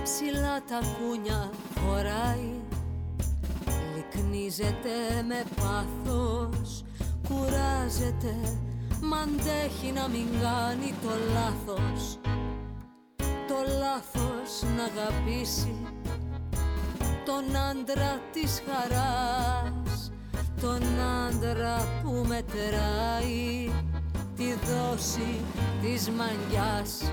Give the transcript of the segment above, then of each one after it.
ψηλά τα κούνια φοράει, λυκνίζεται με πάθος, κουράζεται, μ' αντέχει να μην κάνει το λάθος. Το λάθος να αγαπήσει τον άντρα της χαράς, τον άντρα που μετράει τη δόση της μαγιάς.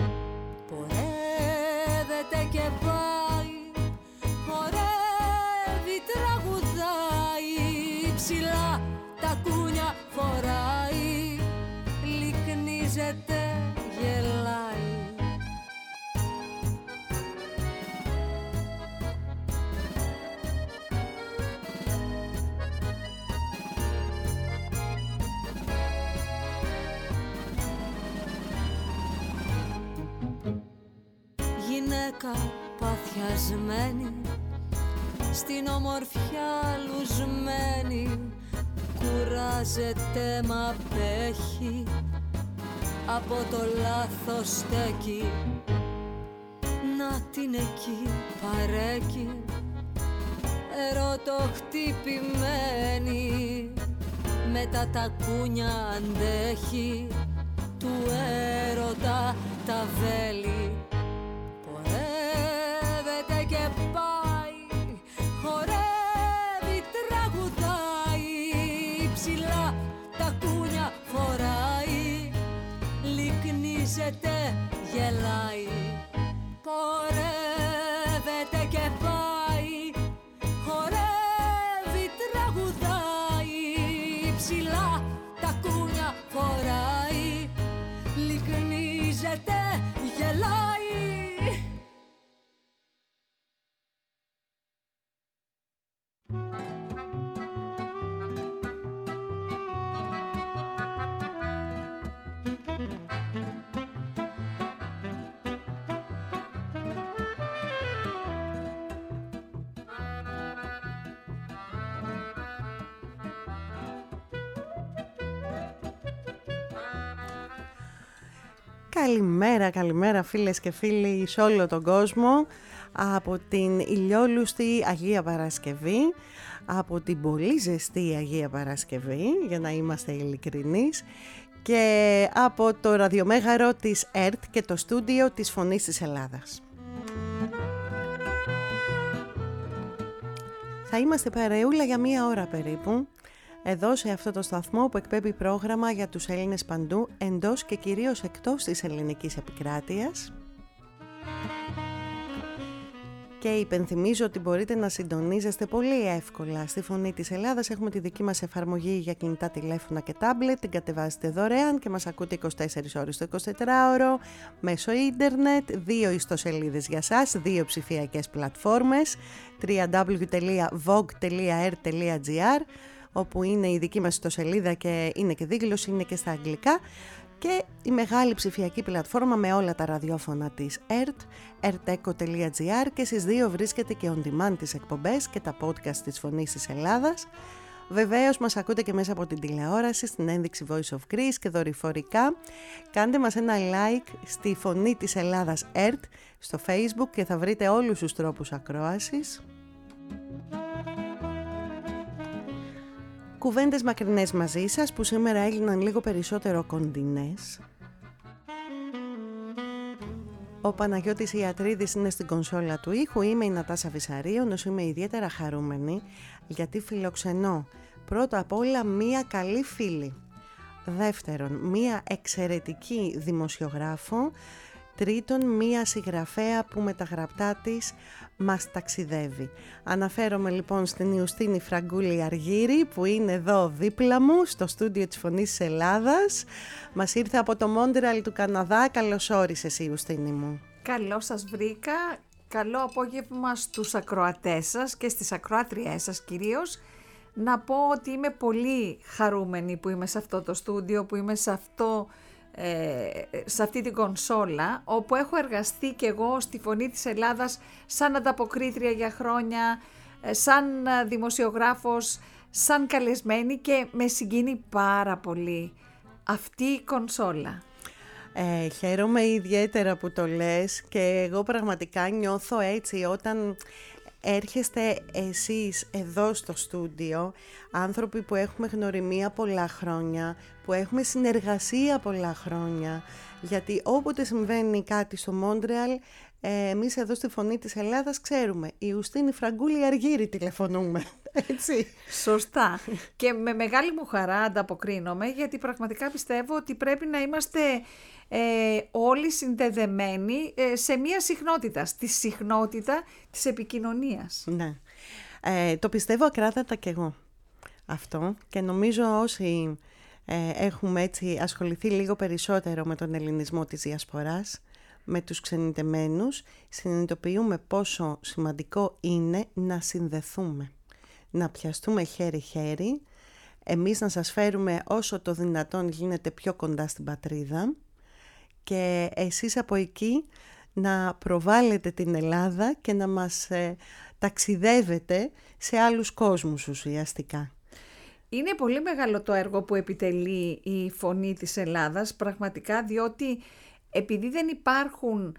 Πορεύεται και πάει, χορεύει, τραγουδάει, ψηλά τα κούνια φοράει, λυκνίζεται, γελάει. Γυναίκα παθιασμένη, στην ομορφιά λουσμένη, κουράζεται μ' απέχει, από το λάθος στέκει. Να την εκεί παρέκει, ερωτοχτυπημένη, μετά τα κούνια αντέχει, του έρωτα τα βέλη. Πορεύεται και πάει, χορεύει, τραγουδάει, ψηλά τα κούνια φοράει, λυκνίζεται, γελάει. Πορεύεται και πάει, χορεύει, τραγουδάει, ψηλά τα κούνια φοράει, λυκνίζεται, γελάει. Καλημέρα, καλημέρα φίλες και φίλοι σε όλο τον κόσμο, από την ηλιόλουστη Αγία Παρασκευή, από την πολύ ζεστή Αγία Παρασκευή, για να είμαστε ειλικρινείς, και από το ραδιομέγαρο της ΕΡΤ και το στούντιο της Φωνής της Ελλάδας. Θα είμαστε παρεούλα για μία ώρα περίπου, εδώ σε αυτό το σταθμό που εκπέμπει πρόγραμμα για τους Έλληνες παντού, εντός και κυρίως εκτός της ελληνικής επικράτειας. Και υπενθυμίζω ότι μπορείτε να συντονίζεστε πολύ εύκολα στη Φωνή της Ελλάδας. Έχουμε τη δική μας εφαρμογή για κινητά τηλέφωνα και τάμπλετ, την κατεβάζετε δωρεάν και μας ακούτε 24 ώρες το 24ωρο μέσω ίντερνετ, 2 ιστοσελίδες για σας, 2 ψηφιακές πλατφόρμες, www.vogue.r.gr, όπου είναι η δική μας ιστοσελίδα και είναι και δίγλωση, είναι και στα αγγλικά, και η μεγάλη ψηφιακή πλατφόρμα με όλα τα ραδιόφωνα της ΕΡΤ, erteco.gr, και στις 2 βρίσκεται και on demand τις εκπομπές και τα podcast της Φωνής της Ελλάδας. Βεβαίως μας ακούτε και μέσα από την τηλεόραση, στην ένδειξη Voice of Greece και δορυφορικά. Κάντε μας ένα like στη Φωνή της Ελλάδας ΕΡΤ στο Facebook και θα βρείτε όλους τους τρόπους ακρόασης. Κουβέντες μακρινές μαζί σας που σήμερα έγιναν λίγο περισσότερο κοντινές. Ο Παναγιώτης Ιατρίδης είναι στην κονσόλα του ήχου, είμαι η Νατάσα Βυσαρίωνος, είμαι ιδιαίτερα χαρούμενη γιατί φιλοξενώ πρώτα απ' όλα μία καλή φίλη, δεύτερον μία εξαιρετική δημοσιογράφο, τρίτον μία συγγραφέα που με τα γραπτά της μας ταξιδεύει. Αναφέρομαι λοιπόν στην Ιουστίνη Φραγκούλη Αργύρη που είναι εδώ δίπλα μου στο στούντιο της Φωνής της Ελλάδας. Μας ήρθε από το Μόντρεαλ του Καναδά. Καλώς όρισες, Ιουστίνη μου. Καλώς σας βρήκα. Καλό απόγευμα στους ακροατές σας και στις ακροάτριές σας κυρίως. Να πω ότι είμαι πολύ χαρούμενη που είμαι σε αυτό το στούντιο, που είμαι σε αυτή την κονσόλα, όπου έχω εργαστεί και εγώ στη Φωνή της Ελλάδας σαν ανταποκρίτρια για χρόνια, σαν δημοσιογράφος, σαν καλεσμένη, και με συγκίνει πάρα πολύ αυτή η κονσόλα. Χαίρομαι ιδιαίτερα που το λες και εγώ πραγματικά νιώθω έτσι όταν έρχεστε εσείς εδώ στο στούντιο, άνθρωποι που έχουμε γνωριμία πολλά χρόνια, που έχουμε συνεργασία πολλά χρόνια, γιατί όποτε συμβαίνει κάτι στο Μόντρεαλ, εμείς εδώ στη Φωνή της Ελλάδας ξέρουμε, η Ιουστίνη Φραγκούλη Αργύρη τηλεφωνούμε, έτσι. Σωστά. Και με μεγάλη μου χαρά ανταποκρίνομαι, γιατί πραγματικά πιστεύω ότι πρέπει να είμαστε όλοι συνδεδεμένοι σε μία συχνότητα, στη συχνότητα της επικοινωνίας. Ναι. Το πιστεύω ακράδαντα κι εγώ αυτό και νομίζω όσοι έχουμε έτσι ασχοληθεί λίγο περισσότερο με τον ελληνισμό της διασποράς, με τους ξενιτεμένους, συνειδητοποιούμε πόσο σημαντικό είναι να συνδεθούμε, να πιαστούμε χέρι-χέρι, εμείς να σας φέρουμε όσο το δυνατόν γίνεται πιο κοντά στην πατρίδα και εσείς από εκεί να προβάλλετε την Ελλάδα και να μας ταξιδεύετε σε άλλους κόσμους ουσιαστικά. Είναι πολύ μεγάλο το έργο που επιτελεί η Φωνή της Ελλάδας, πραγματικά, διότι επειδή δεν υπάρχουν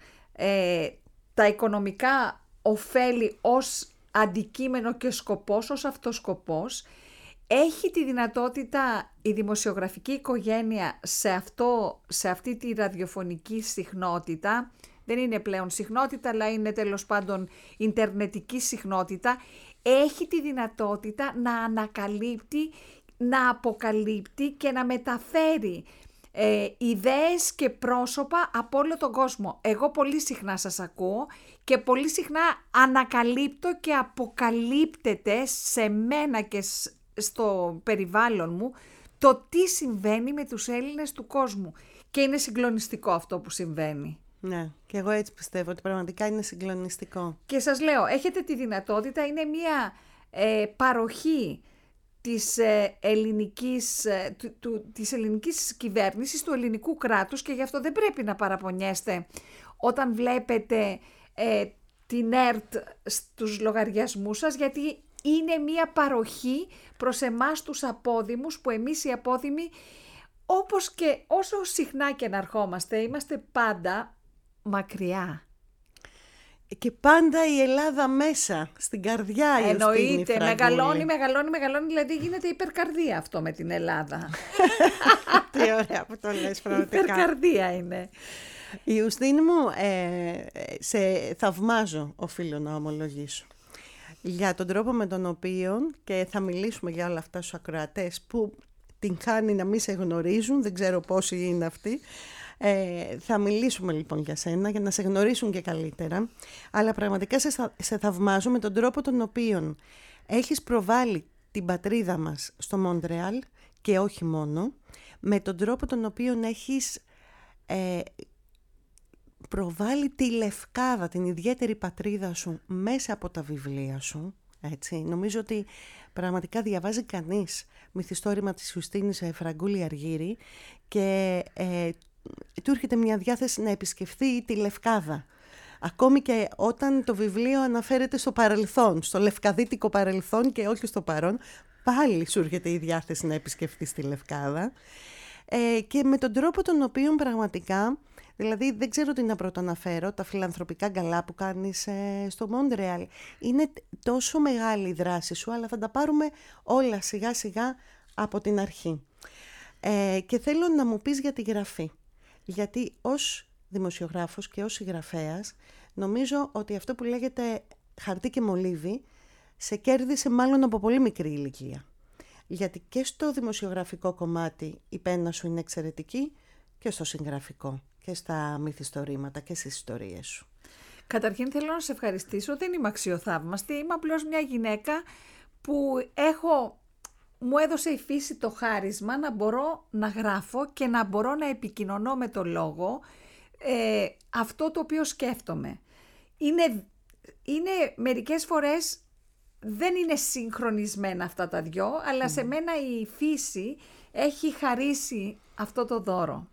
τα οικονομικά ωφέλη ως αντικείμενο και σκοπός, ως αυτός σκοπός, έχει τη δυνατότητα η δημοσιογραφική οικογένεια σε αυτή τη ραδιοφωνική συχνότητα, δεν είναι πλέον συχνότητα, αλλά είναι τέλος πάντων ιντερνετική συχνότητα, έχει τη δυνατότητα να ανακαλύπτει, να αποκαλύπτει και να μεταφέρει ιδέες και πρόσωπα από όλο τον κόσμο. Εγώ πολύ συχνά σας ακούω και πολύ συχνά ανακαλύπτω και αποκαλύπτεται σε μένα και στο περιβάλλον μου το τι συμβαίνει με τους Έλληνες του κόσμου. Και είναι συγκλονιστικό αυτό που συμβαίνει. Ναι, και εγώ έτσι πιστεύω ότι πραγματικά είναι συγκλονιστικό. Και σας λέω, έχετε τη δυνατότητα, είναι μια παροχή της ελληνικής κυβέρνησης, του ελληνικού κράτους, και γι' αυτό δεν πρέπει να παραπονιέστε όταν βλέπετε την ΕΡΤ στους λογαριασμούς σας, γιατί είναι μια παροχή προς εμάς τους απόδημους, που εμείς οι απόδημοι, όπως και όσο συχνά και να ερχόμαστε, είμαστε πάντα μακριά. Και πάντα η Ελλάδα μέσα, στην καρδιά. Εννοείται, μεγαλώνει, δηλαδή γίνεται υπερκαρδία αυτό με την Ελλάδα. Τι ωραία που το λες πραγματικά. Υπερκαρδία είναι. Η Ιουστίνη μου, σε θαυμάζω, οφείλω να ομολογήσω, για τον τρόπο με τον οποίο, και θα μιλήσουμε για όλα αυτά στους ακροατές που την χάνει να μην σε γνωρίζουν, δεν ξέρω πόσοι είναι αυτοί. Θα μιλήσουμε λοιπόν για σένα, για να σε γνωρίσουν και καλύτερα, αλλά πραγματικά σε θαυμάζω με τον τρόπο τον οποίο έχεις προβάλει την πατρίδα μας στο Μόντρεαλ και όχι μόνο, με τον τρόπο τον οποίο έχεις προβάλει τη Λευκάδα, την ιδιαίτερη πατρίδα σου, μέσα από τα βιβλία σου. Έτσι. Νομίζω ότι πραγματικά διαβάζει κανείς μυθιστόρημα της Ιουστίνης Φραγκούλη Αργύρη και του έρχεται μια διάθεση να επισκεφθεί τη Λευκάδα. Ακόμη και όταν το βιβλίο αναφέρεται στο παρελθόν, στο λευκαδίτικο παρελθόν και όχι στο παρόν, πάλι σου έρχεται η διάθεση να επισκεφθείς τη Λευκάδα. Και με τον τρόπο τον οποίο πραγματικά, δηλαδή δεν ξέρω τι να πρωτοαναφέρω, τα φιλανθρωπικά γκαλά που κάνεις στο Μόντρεαλ. Είναι τόσο μεγάλη η δράση σου, αλλά θα τα πάρουμε όλα σιγά σιγά από την αρχή. Και θέλω να μου πεις για τη γραφή. Γιατί ως δημοσιογράφος και ως συγγραφέας νομίζω ότι αυτό που λέγεται χαρτί και μολύβι σε κέρδισε μάλλον από πολύ μικρή ηλικία. Γιατί και στο δημοσιογραφικό κομμάτι η πένα σου είναι εξαιρετική και στο συγγραφικό και στα μυθιστορήματα και στις ιστορίες σου. Καταρχήν θέλω να σε ευχαριστήσω, δεν είμαι αξιοθαύμαστη, είμαι απλώς μια γυναίκα που μου έδωσε η φύση το χάρισμα να μπορώ να γράφω και να μπορώ να επικοινωνώ με το λόγο αυτό το οποίο σκέφτομαι. Είναι μερικές φορές δεν είναι συγχρονισμένα αυτά τα δυο, αλλά σε μένα η φύση έχει χαρίσει αυτό το δώρο.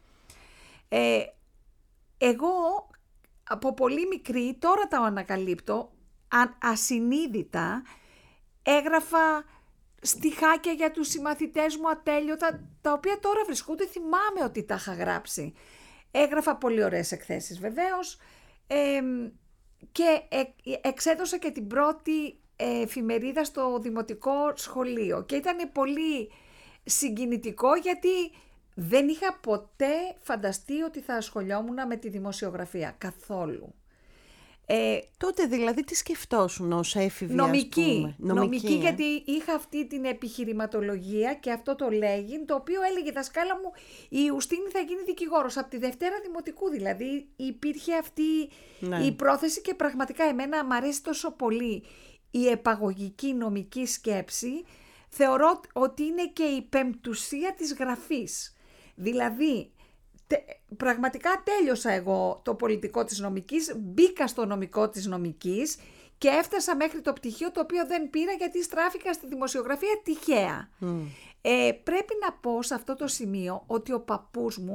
Εγώ από πολύ μικρή, τώρα τα ανακαλύπτω, ασυνείδητα έγραφα στιχάκια για τους συμμαθητές μου ατέλειωτα, τα οποία τώρα βρισκούνται, θυμάμαι ότι τα είχα γράψει. έγραφα πολύ ωραίες εκθέσεις βεβαίως και εξέδωσα και την πρώτη εφημερίδα στο δημοτικό σχολείο και ήταν πολύ συγκινητικό γιατί δεν είχα ποτέ φανταστεί ότι θα ασχολιόμουν με τη δημοσιογραφία καθόλου. Τότε δηλαδή τι σκεφτόσουν ως έφηβη? Νομική, γιατί είχα αυτή την επιχειρηματολογία και αυτό το λέγειν, το οποίο έλεγε η δασκάλα μου, η Ιουστίνη θα γίνει δικηγόρος. Από τη Δευτέρα Δημοτικού δηλαδή υπήρχε αυτή η πρόθεση και πραγματικά εμένα μου αρέσει τόσο πολύ η επαγωγική νομική σκέψη. Θεωρώ ότι είναι και η πεμπτουσία της γραφής. Δηλαδή πραγματικά τέλειωσα εγώ το πολιτικό της νομικής, μπήκα στο νομικό της νομικής και έφτασα μέχρι το πτυχίο, το οποίο δεν πήρα γιατί στράφηκα στη δημοσιογραφία τυχαία. Πρέπει να πω σε αυτό το σημείο ότι ο παππούς μου,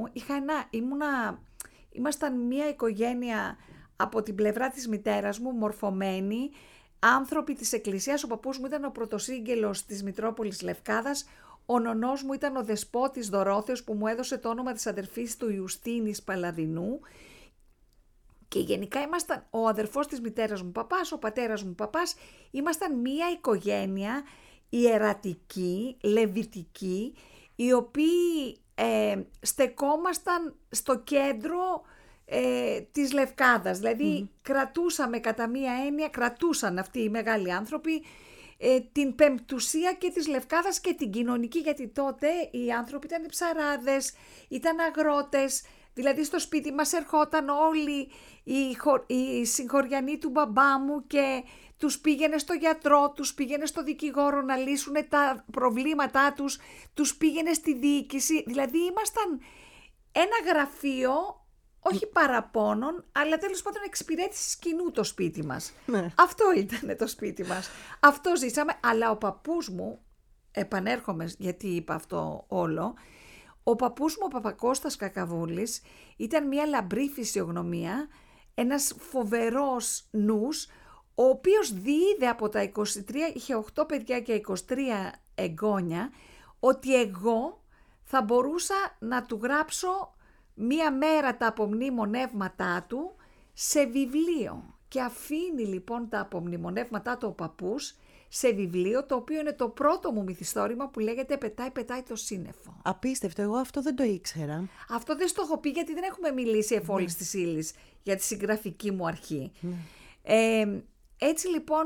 ήμασταν μια οικογένεια από την πλευρά της μητέρας μου, μορφωμένοι, άνθρωποι της Εκκλησίας. Ο παππούς μου ήταν ο πρωτοσύγγελος της Μητρόπολης Λευκάδας. Ο νονός μου ήταν ο δεσπότης Δωρόθεος που μου έδωσε το όνομα της αδερφής του Ιουστίνης Παλαδινού και γενικά ήμασταν ο αδερφός της μητέρας μου παπάς, ο πατέρας μου παπάς, ήμασταν μία οικογένεια ιερατική, λεβιτική, οι οποίοι στεκόμασταν στο κέντρο της Λευκάδας, δηλαδή κρατούσαμε κατά μία έννοια, κρατούσαν αυτοί οι μεγάλοι άνθρωποι την πεμπτουσία και της Λευκάδας και την κοινωνική, γιατί τότε οι άνθρωποι ήταν ψαράδες, ήταν αγρότες, δηλαδή στο σπίτι μας ερχόταν όλοι οι συγχωριανοί του μπαμπά μου και τους πήγαινε στο γιατρό, τους πήγαινε στο δικηγόρο να λύσουν τα προβλήματά τους, τους πήγαινε στη διοίκηση, δηλαδή ήμασταν ένα γραφείο όχι παραπώνων, αλλά τέλος πάντων εξυπηρέτησης κοινού το σπίτι μας. Ναι. Αυτό ήταν το σπίτι μας. Αυτό ζήσαμε, αλλά ο παππούς μου, επανέρχομαι γιατί είπα αυτό όλο, ο παππούς μου, ο Παπακώστας Κακαβούλης, ήταν μια λαμπρή φυσιογνωμία, ένας φοβερός νους, ο οποίος διείδε από τα 23, είχε 8 παιδιά και 23 εγγόνια, ότι εγώ θα μπορούσα να του γράψω μία μέρα τα απομνημονεύματά του σε βιβλίο. Και αφήνει λοιπόν τα απομνημονεύματά του ο παππούς σε βιβλίο, το οποίο είναι το πρώτο μου μυθιστόρημα που λέγεται «Πετάει το σύννεφο». Απίστευτο, εγώ αυτό δεν το ήξερα. Αυτό δεν στο έχω πει γιατί δεν έχουμε μιλήσει εφόλης της ύλης για τη συγγραφική μου αρχή. Έτσι λοιπόν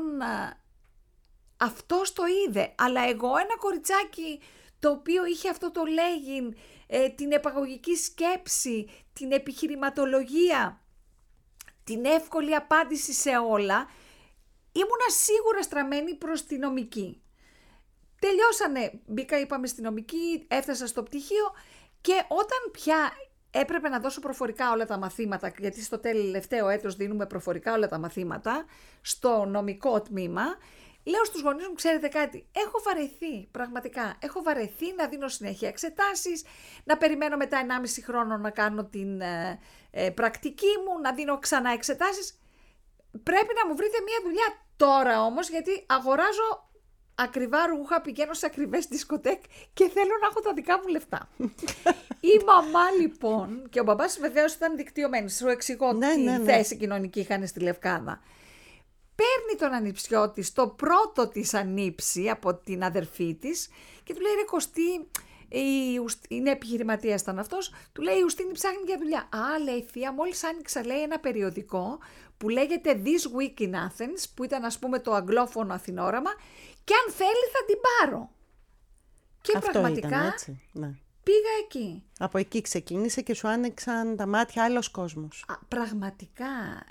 αυτός το είδε, αλλά εγώ ένα κοριτσάκι το οποίο είχε αυτό το λέγειν, την επαγωγική σκέψη, την επιχειρηματολογία, την εύκολη απάντηση σε όλα, ήμουνα σίγουρα στραμμένη προς τη νομική. Τελειώσανε, μπήκα είπαμε στη νομική, έφτασα στο πτυχίο και όταν πια έπρεπε να δώσω προφορικά όλα τα μαθήματα, γιατί στο τελευταίο έτος δίνουμε προφορικά όλα τα μαθήματα, στο νομικό τμήμα, λέω στους γονείς μου, ξέρετε κάτι, έχω βαρεθεί, πραγματικά, έχω βαρεθεί να δίνω συνέχεια εξετάσεις, να περιμένω μετά 1,5 χρόνο να κάνω την πρακτική μου, να δίνω ξανά εξετάσεις. Πρέπει να μου βρείτε μια δουλειά τώρα όμως, γιατί αγοράζω ακριβά ρούχα, πηγαίνω σε ακριβές δισκοτέκ και θέλω να έχω τα δικά μου λεφτά. Η μαμά λοιπόν, και ο μπαμπάς βεβαίως ήταν δικτυωμένοι, σου εξηγώ τι θέση κοινωνική είχαν στη Λευκάδα. Παίρνει τον ανιψιό της, το πρώτο της ανίψη από την αδερφή της και του λέει «Ρε Κωστή, είναι επιχειρηματίας ήταν αυτός», του λέει «Η Ιουστίνη ψάχνει για δουλειά». «Α», λέει, θεία, μόλις άνοιξα, λέει, ένα περιοδικό που λέγεται This Week in Athens, που ήταν ας πούμε το αγγλόφωνο Αθηνόραμα, και αν θέλει θα την πάρω». Και αυτό πραγματικά ήταν, έτσι, ναι. Πήγα εκεί. Από εκεί ξεκίνησε και σου άνοιξαν τα μάτια άλλος κόσμος. Πραγματικά,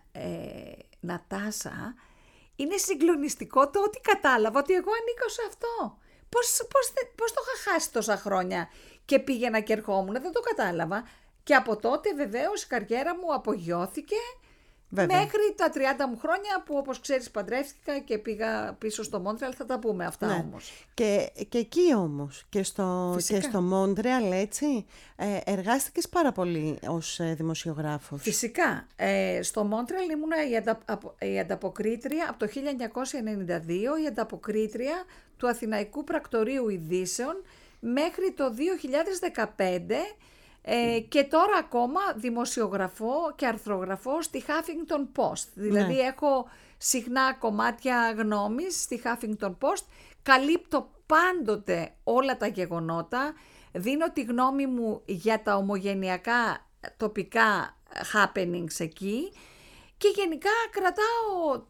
Νατάσα, είναι συγκλονιστικό το ότι κατάλαβα ότι εγώ ανήκω σε αυτό. Πώς το είχα χάσει τόσα χρόνια και πήγαινα και ερχόμουν, δεν το κατάλαβα. Και από τότε βεβαίως η καριέρα μου απογειώθηκε. Βέβαια. Μέχρι τα 30 μου χρόνια που, όπως ξέρεις, παντρεύτηκα και πήγα πίσω στο Μόντρεαλ, θα τα πούμε αυτά, ναι. Όμως. Και εκεί όμως, και στο Μόντρεαλ, έτσι, εργάστηκες πάρα πολύ ως δημοσιογράφος. Φυσικά. Στο Μόντρεαλ ήμουνα η ανταποκρίτρια, από το 1992, η ανταποκρίτρια του Αθηναϊκού Πρακτορείου Ειδήσεων, μέχρι το 2015, Και τώρα ακόμα δημοσιογραφώ και αρθρογραφώ στη Huffington Post. Δηλαδή έχω συχνά κομμάτια γνώμης στη Huffington Post, καλύπτω πάντοτε όλα τα γεγονότα, δίνω τη γνώμη μου για τα ομογενειακά τοπικά happenings εκεί και γενικά κρατάω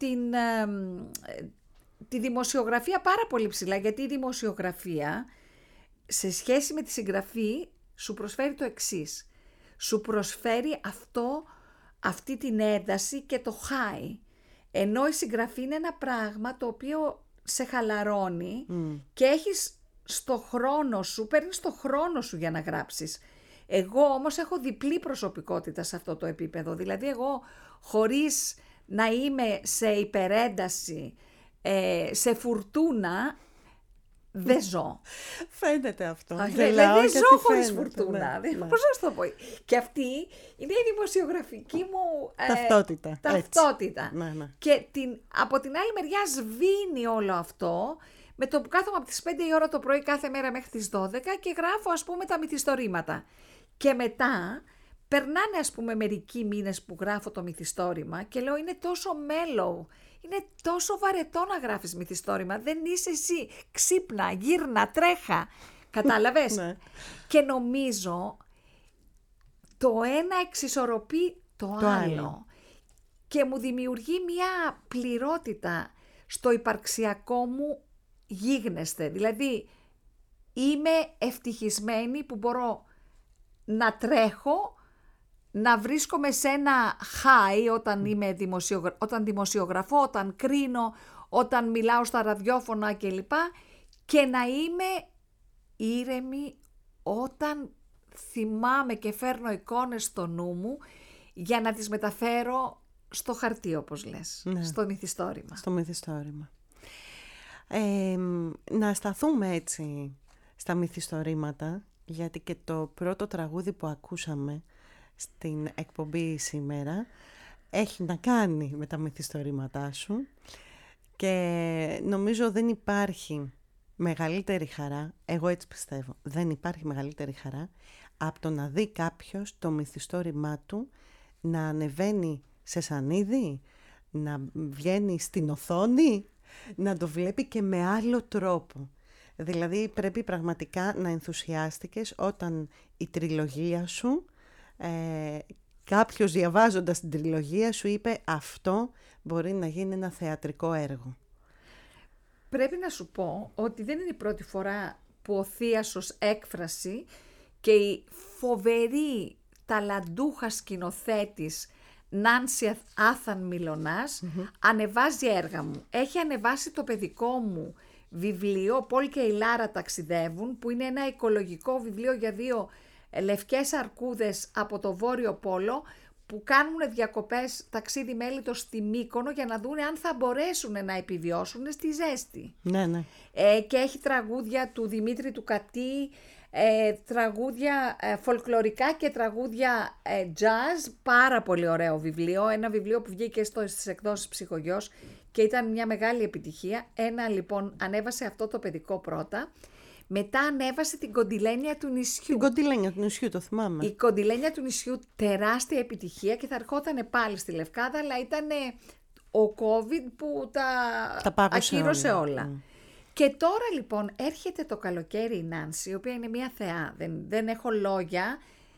τη δημοσιογραφία πάρα πολύ ψηλά, γιατί η δημοσιογραφία σε σχέση με τη συγγραφή σου προσφέρει το εξής. Σου προσφέρει αυτή την ένταση και το high. Ενώ η συγγραφή είναι ένα πράγμα το οποίο σε χαλαρώνει και έχεις στο χρόνο σου, παίρνεις το χρόνο σου για να γράψεις. Εγώ όμως έχω διπλή προσωπικότητα σε αυτό το επίπεδο. Δηλαδή εγώ χωρίς να είμαι σε υπερένταση, σε φουρτούνα, δεν ζω. Φαίνεται αυτό. Δεν ζω χωρίς φουρτούνα. Πώς να σου το πω. Και αυτή είναι η δημοσιογραφική μου ταυτότητα. Και από την άλλη μεριά σβήνει όλο αυτό με το που κάθομαι από τις 5 η ώρα το πρωί κάθε μέρα μέχρι τις 12 και γράφω ας πούμε τα μυθιστορήματα. Και μετά περνάνε ας πούμε μερικοί μήνες που γράφω το μυθιστόρημα και λέω είναι τόσο mellow. Είναι τόσο βαρετό να γράφεις μυθιστόρημα. Δεν είσαι εσύ. Ξύπνα, γύρνα, τρέχα. Κατάλαβες. Και νομίζω το ένα εξισορροπεί το άλλο. Και μου δημιουργεί μια πληρότητα στο υπαρξιακό μου γίγνεσθε. Δηλαδή είμαι ευτυχισμένη που μπορώ να τρέχω, να βρίσκομαι σε ένα high όταν δημοσιογραφώ, όταν κρίνω, όταν μιλάω στα ραδιόφωνα κλπ. Και να είμαι ήρεμη όταν θυμάμαι και φέρνω εικόνες στο νου μου για να τις μεταφέρω στο χαρτί όπως λες, στο μυθιστόρημα. Στο μυθιστόρημα. Να σταθούμε έτσι στα μυθιστορήματα, γιατί και το πρώτο τραγούδι που ακούσαμε στην εκπομπή σήμερα έχει να κάνει με τα μυθιστορήματά σου και νομίζω δεν υπάρχει μεγαλύτερη χαρά, εγώ έτσι πιστεύω, δεν υπάρχει μεγαλύτερη χαρά από το να δει κάποιος το μυθιστόρημά του να ανεβαίνει σε σανίδι, να βγαίνει στην οθόνη, να το βλέπει και με άλλο τρόπο. Δηλαδή πρέπει πραγματικά να ενθουσιάστηκες όταν η τριλογία σου, κάποιος διαβάζοντας την τριλογία σου είπε αυτό μπορεί να γίνει ένα θεατρικό έργο. Πρέπει να σου πω ότι δεν είναι η πρώτη φορά που ο Θίασος έκφραση και η φοβερή ταλαντούχα σκηνοθέτης Νάνση Άθαν Μιλωνάς ανεβάζει έργα μου. Έχει ανεβάσει το παιδικό μου βιβλίο «Ο Πολ και η Λάρα ταξιδεύουν», που είναι ένα οικολογικό βιβλίο για 2 λευκές αρκούδες από το Βόρειο Πόλο που κάνουν διακοπές ταξίδι μέλιτος στη Μύκονο για να δούνε αν θα μπορέσουν να επιβιώσουν στη ζέστη. Ναι. Και έχει τραγούδια του Δημήτρη του Κατή, τραγούδια φολκλωρικά και τραγούδια jazz. Πάρα πολύ ωραίο βιβλίο, ένα βιβλίο που βγήκε στις εκδόσεις Ψυχογιός και ήταν μια μεγάλη επιτυχία. Λοιπόν ανέβασε αυτό το παιδικό πρώτα. Μετά ανέβασε την Κοντιλένια του νησιού. Την Κοντιλένια του νησιού, το θυμάμαι. Η Κοντιλένια του νησιού, τεράστια επιτυχία και θα ερχόταν πάλι στη Λευκάδα, αλλά ήταν ο COVID που τα ακύρωσε όλα. Και τώρα λοιπόν έρχεται το καλοκαίρι η Νάνση, η οποία είναι μια θεά. Δεν έχω λόγια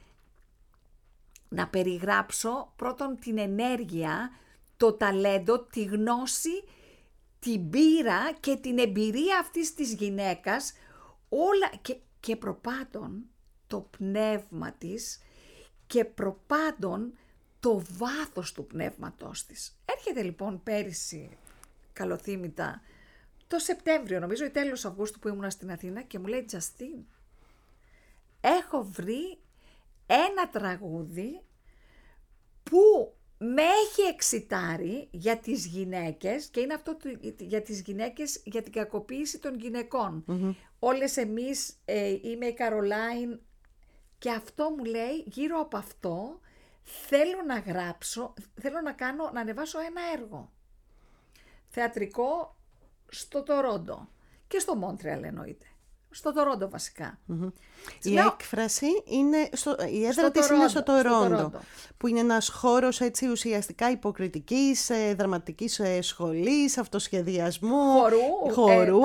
να περιγράψω πρώτον την ενέργεια, το ταλέντο, τη γνώση, την πείρα και την εμπειρία αυτής της γυναίκας, όλα και προπάντων το πνεύμα της και προπάντων το βάθος του πνεύματός της. Έρχεται λοιπόν πέρυσι, καλοθύμητα, το Σεπτέμβριο νομίζω ή τέλος Αυγούστου που ήμουνα στην Αθήνα και μου λέει «Τζαστίν, έχω βρει ένα τραγούδι που με έχει εξητάρει για τις γυναίκες και είναι αυτό για τις γυναίκες, για την κακοποίηση των γυναικών. Όλες εμείς, είμαι η Καρολάιν και αυτό μου λέει γύρω από αυτό θέλω να γράψω, θέλω να ανεβάσω ένα έργο θεατρικό στο Τορόντο και στο Μόντρεαλ εννοείται. στο Τορόντο βασικά. Η έκφραση είναι, η έδρα της είναι στο Τορόντο, που είναι ένας χώρος έτσι ουσιαστικά υποκριτικής, δραματικής σχολής, αυτοσχεδιασμού, χορού,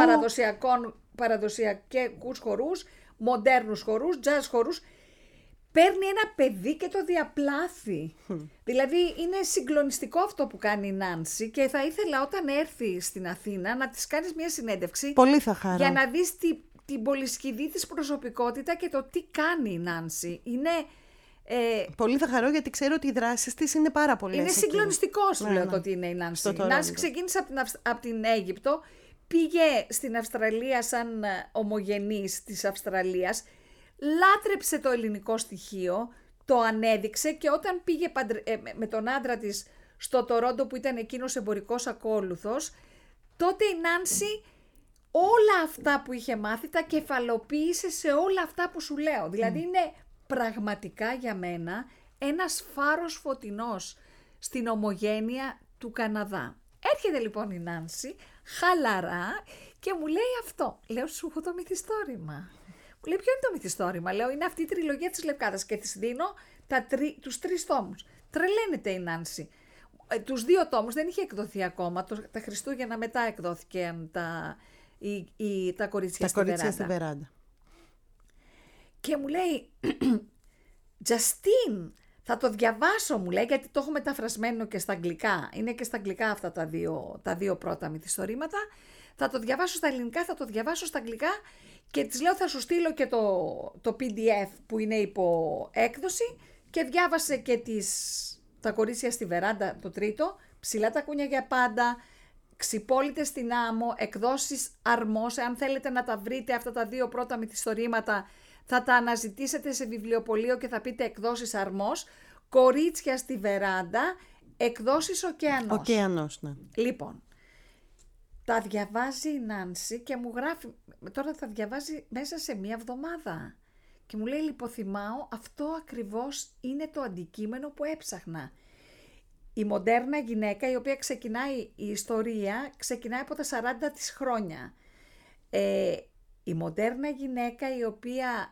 παραδοσιακούς χορούς, μοντέρνους χορούς, jazz χορούς. Παίρνει ένα παιδί και το διαπλάθει. Δηλαδή είναι συγκλονιστικό αυτό που κάνει η Νάνση και θα ήθελα όταν έρθει στην Αθήνα να της κάνεις μια συνέντευξη. Πολύ θα χαρώ. Για να δεις την πολυσκηδή της προσωπικότητα και το τι κάνει η Νάνση. Είναι... πολύ θα χαρώ γιατί ξέρω ότι οι δράσεις της είναι πάρα πολλές. Είναι συγκλονιστικό σου λέω το ότι είναι η Νάνση. Η Νάνση ξεκίνησε από την Αίγυπτο, πήγε στην Αυστραλία σαν ομογενής της Αυστραλίας, λάτρεψε το ελληνικό στοιχείο, το ανέδειξε και όταν πήγε με τον άντρα της στο Τορόντο που ήταν εκείνος εμπορικός ακόλουθος, τότε η Νάνση όλα αυτά που είχε μάθει τα κεφαλοποίησε σε όλα αυτά που σου λέω. Δηλαδή είναι πραγματικά για μένα ένας φάρος φωτεινός στην ομογένεια του Καναδά. Έρχεται λοιπόν η Νάνση χαλαρά και μου λέει αυτό. Λέω, σου έχω το μυθιστόρημα. Μου λέει, ποιο είναι το μυθιστόρημα? Λέω, είναι αυτή η τριλογία της Λευκάδας και της δίνω τους 3 τόμους. Τρελαίνεται η Νάνση. Τους 2 τόμους δεν είχε εκδοθεί ακόμα. Τα Χριστούγεννα μετά εκδόθηκαν τα κορίτσια στη Βεράντα. Και μου λέει, Τζαστίν, θα το διαβάσω, μου λέει, γιατί το έχω μεταφρασμένο και στα αγγλικά. Είναι και στα αγγλικά αυτά τα δύο πρώτα μυθιστορήματα. Θα το διαβάσω στα ελληνικά, θα το διαβάσω στα αγγλικά και της λέω θα σου στείλω και το PDF που είναι υπό έκδοση και διάβασε και τα κορίτσια στη Βεράντα το 3ο, Ψηλά τα κούνια για πάντα, Ξυπόλυτες στην άμμο, εκδόσεις Αρμός. Αν θέλετε να τα βρείτε αυτά τα 2 πρώτα μυθιστορήματα θα τα αναζητήσετε σε βιβλιοπωλείο και θα πείτε εκδόσεις Αρμός. Κορίτσια στη Βεράντα, εκδόσεις Ωκεανός. Ωκεανός, ναι. Λοιπόν, τα διαβάζει η Νάνση και μου γράφει, τώρα θα διαβάζει μέσα σε 1 εβδομάδα. Και μου λέει, λιποθυμάω, αυτό ακριβώς είναι το αντικείμενο που έψαχνα. Η μοντέρνα γυναίκα, η οποία ξεκινάει, η ιστορία ξεκινάει από τα 40 της χρόνια. Η μοντέρνα γυναίκα η οποία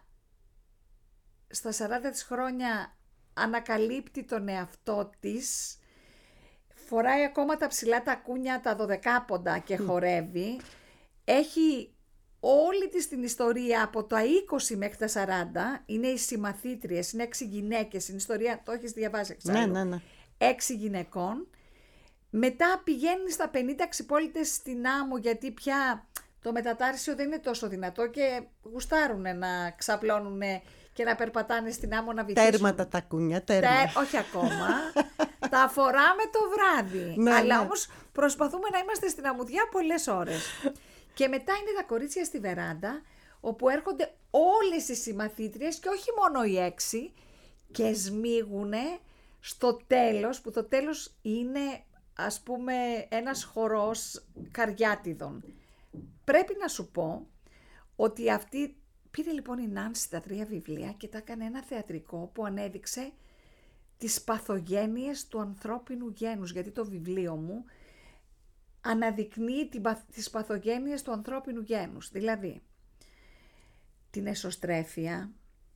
στα 40 της χρόνια ανακαλύπτει τον εαυτό της, φοράει ακόμα τα ψηλά τα κούνια, τα 12ποντα και χορεύει, έχει όλη της την ιστορία από τα 20 μέχρι τα 40, είναι οι συμμαθήτριες, είναι 6 γυναίκες, είναι ιστορία, το έχεις διαβάσει εξάλλου, ναι. 6 γυναικών, μετά πηγαίνει στα 50 Ξυπόλυτες στην άμμο γιατί πια το μετατάρσιο δεν είναι τόσο δυνατό και γουστάρουνε να ξαπλώνουνε και να περπατάνε στην άμμο να βυθίσουν. Τέρματα τα κούνια, όχι ακόμα. Τα φοράμε το βράδυ. Ναι, αλλά ναι. όμως προσπαθούμε να είμαστε στην αμμουδιά πολλές ώρες. Και μετά είναι τα κορίτσια στη Βεράντα, όπου έρχονται όλες οι συμμαθήτριες και όχι μόνο οι 6 και σμίγουνε στο τέλος, που το τέλος είναι ας πούμε ένας χορός καριάτιδων. Πρέπει να σου πω ότι αυτή πήρε λοιπόν η Νάνση τα 3 βιβλία και τα έκανε ένα θεατρικό που ανέδειξε τις παθογένειες του ανθρώπινου γένους, γιατί το βιβλίο μου αναδεικνύει τις παθογένειες του ανθρώπινου γένους, δηλαδή την εσωστρέφεια,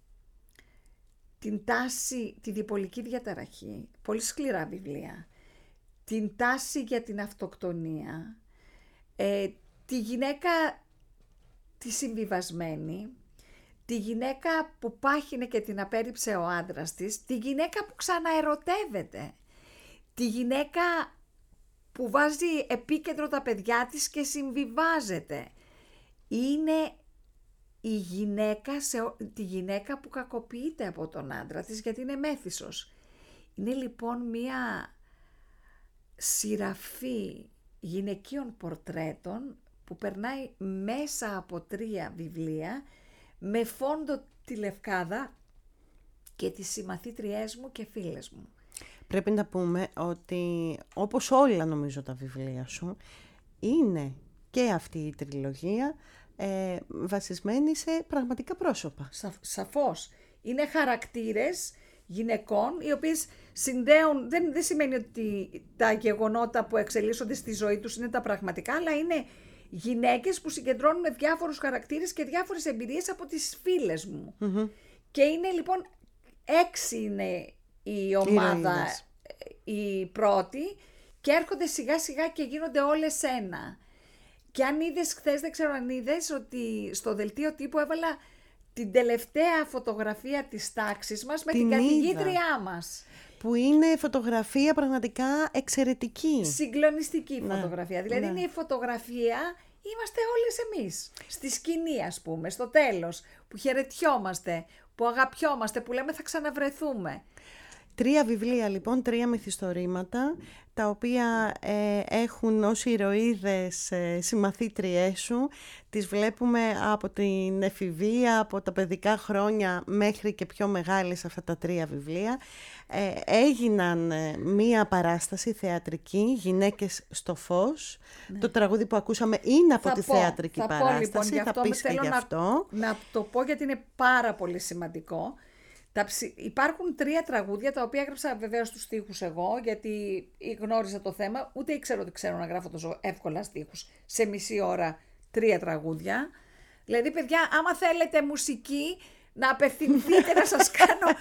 την τάση, τη διπολική διαταραχή, πολύ σκληρά βιβλία, την τάση για την αυτοκτονία, τη γυναίκα τη συμβιβασμένη, τη γυναίκα που πάχυνε και την απέρριψε ο άντρας της, τη γυναίκα που ξαναερωτεύεται, τη γυναίκα που βάζει επίκεντρο τα παιδιά της και συμβιβάζεται. Είναι η γυναίκα, τη γυναίκα που κακοποιείται από τον άντρα της γιατί είναι μέθησος. Είναι λοιπόν μία σειραφή γυναικείων πορτρέτων που περνάει μέσα από 3 βιβλία με φόντο τη Λευκάδα και τις συμμαθήτριές μου και φίλες μου. Πρέπει να πούμε ότι όπως όλα νομίζω τα βιβλία σου είναι και αυτή η τριλογία βασισμένη σε πραγματικά πρόσωπα. Σαφώς. Είναι χαρακτήρες γυναικών οι οποίες συνδέουν, δεν σημαίνει ότι τα γεγονότα που εξελίσσονται στη ζωή τους είναι τα πραγματικά, αλλά είναι γυναίκες που συγκεντρώνουν διάφορους χαρακτήρες και διάφορες εμπειρίες από τις φίλες μου. Και είναι λοιπόν 6 είναι η ομάδα, η πρώτη, και έρχονται σιγά σιγά και γίνονται όλες ένα. Και αν είδες χθες, δεν ξέρω αν είδες, ότι στο δελτίο τύπου έβαλα την τελευταία φωτογραφία της τάξης μας με την καθηγήτριά μας. Που είναι φωτογραφία πραγματικά εξαιρετική. Συγκλονιστική φωτογραφία. Δηλαδή είναι η φωτογραφία, είμαστε όλες εμείς. Στη σκηνή, ας πούμε, στο τέλος, που χαιρετιόμαστε, που αγαπιόμαστε, που λέμε θα ξαναβρεθούμε. 3 βιβλία λοιπόν, 3 μυθιστορήματα, τα οποία έχουν ως ηρωίδες συμμαθήτριές σου. Τις βλέπουμε από την εφηβεία, από τα παιδικά χρόνια μέχρι και πιο μεγάλες αυτά τα 3 βιβλία. Έγιναν μία παράσταση θεατρική, «Γυναίκες στο φως». Το τραγούδι που ακούσαμε είναι από τη θεατρική παράσταση. Λοιπόν, θα πεις και γι' αυτό. Να το πω γιατί είναι πάρα πολύ σημαντικό. Υπάρχουν 3 τραγούδια, τα οποία έγραψα βεβαίως τους στίχους εγώ, γιατί γνώριζα το θέμα, ούτε ήξερα ότι ξέρω να γράφω τόσο εύκολα στίχους. Σε μισή ώρα 3 τραγούδια. Δηλαδή, παιδιά, άμα θέλετε μουσική, να απευθυνθείτε να σας κάνω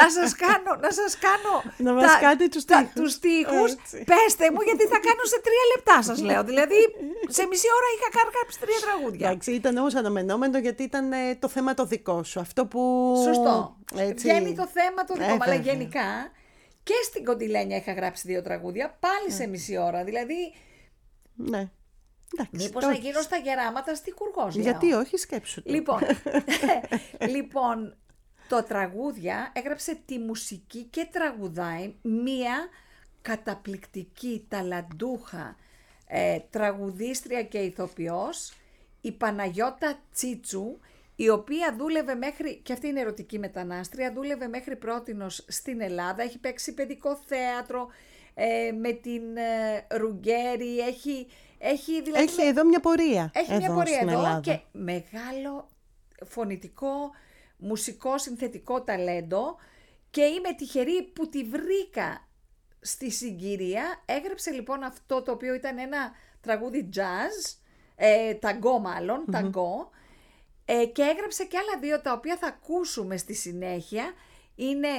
να μας κάνετε τους στίχους, πέστε μου, γιατί θα κάνω σε 3 λεπτά, σας λέω. Δηλαδή, σε μισή ώρα είχα γράψει 3 τραγούδια. Εντάξει, ήταν όμως αναμενόμενο, γιατί ήταν το θέμα το δικό σου. Αυτό που... Σωστό. Βγαίνει το θέμα το δικό μου, αλλά γενικά και στην Κοντιλένια είχα γράψει 2 τραγούδια, πάλι σε μισή ώρα. Δηλαδή, ναι. Μήπως να γίνω στα γεράματα στιχουργός, λέω. Γιατί όχι, σκέψου το. Λοιπόν, το τραγούδια έγραψε τη μουσική και τραγουδάει μία καταπληκτική, ταλαντούχα τραγουδίστρια και ηθοποιός, η Παναγιώτα Τσίτσου, η οποία δούλευε μέχρι, και αυτή είναι ερωτική μετανάστρια, δούλευε μέχρι πρότινος στην Ελλάδα, έχει παίξει παιδικό θέατρο με την Ρουγκέρι, έχει εδώ μια πορεία. Έχει μια πορεία εδώ Ελλάδα. Και μεγάλο φωνητικό, μουσικό, συνθετικό ταλέντο, και είμαι τυχερή που τη βρήκα στη συγκυρία. Έγραψε λοιπόν αυτό το οποίο ήταν ένα τραγούδι jazz, ταγκό μάλλον, ταγκό, και έγραψε και άλλα 2 τα οποία θα ακούσουμε στη συνέχεια. Είναι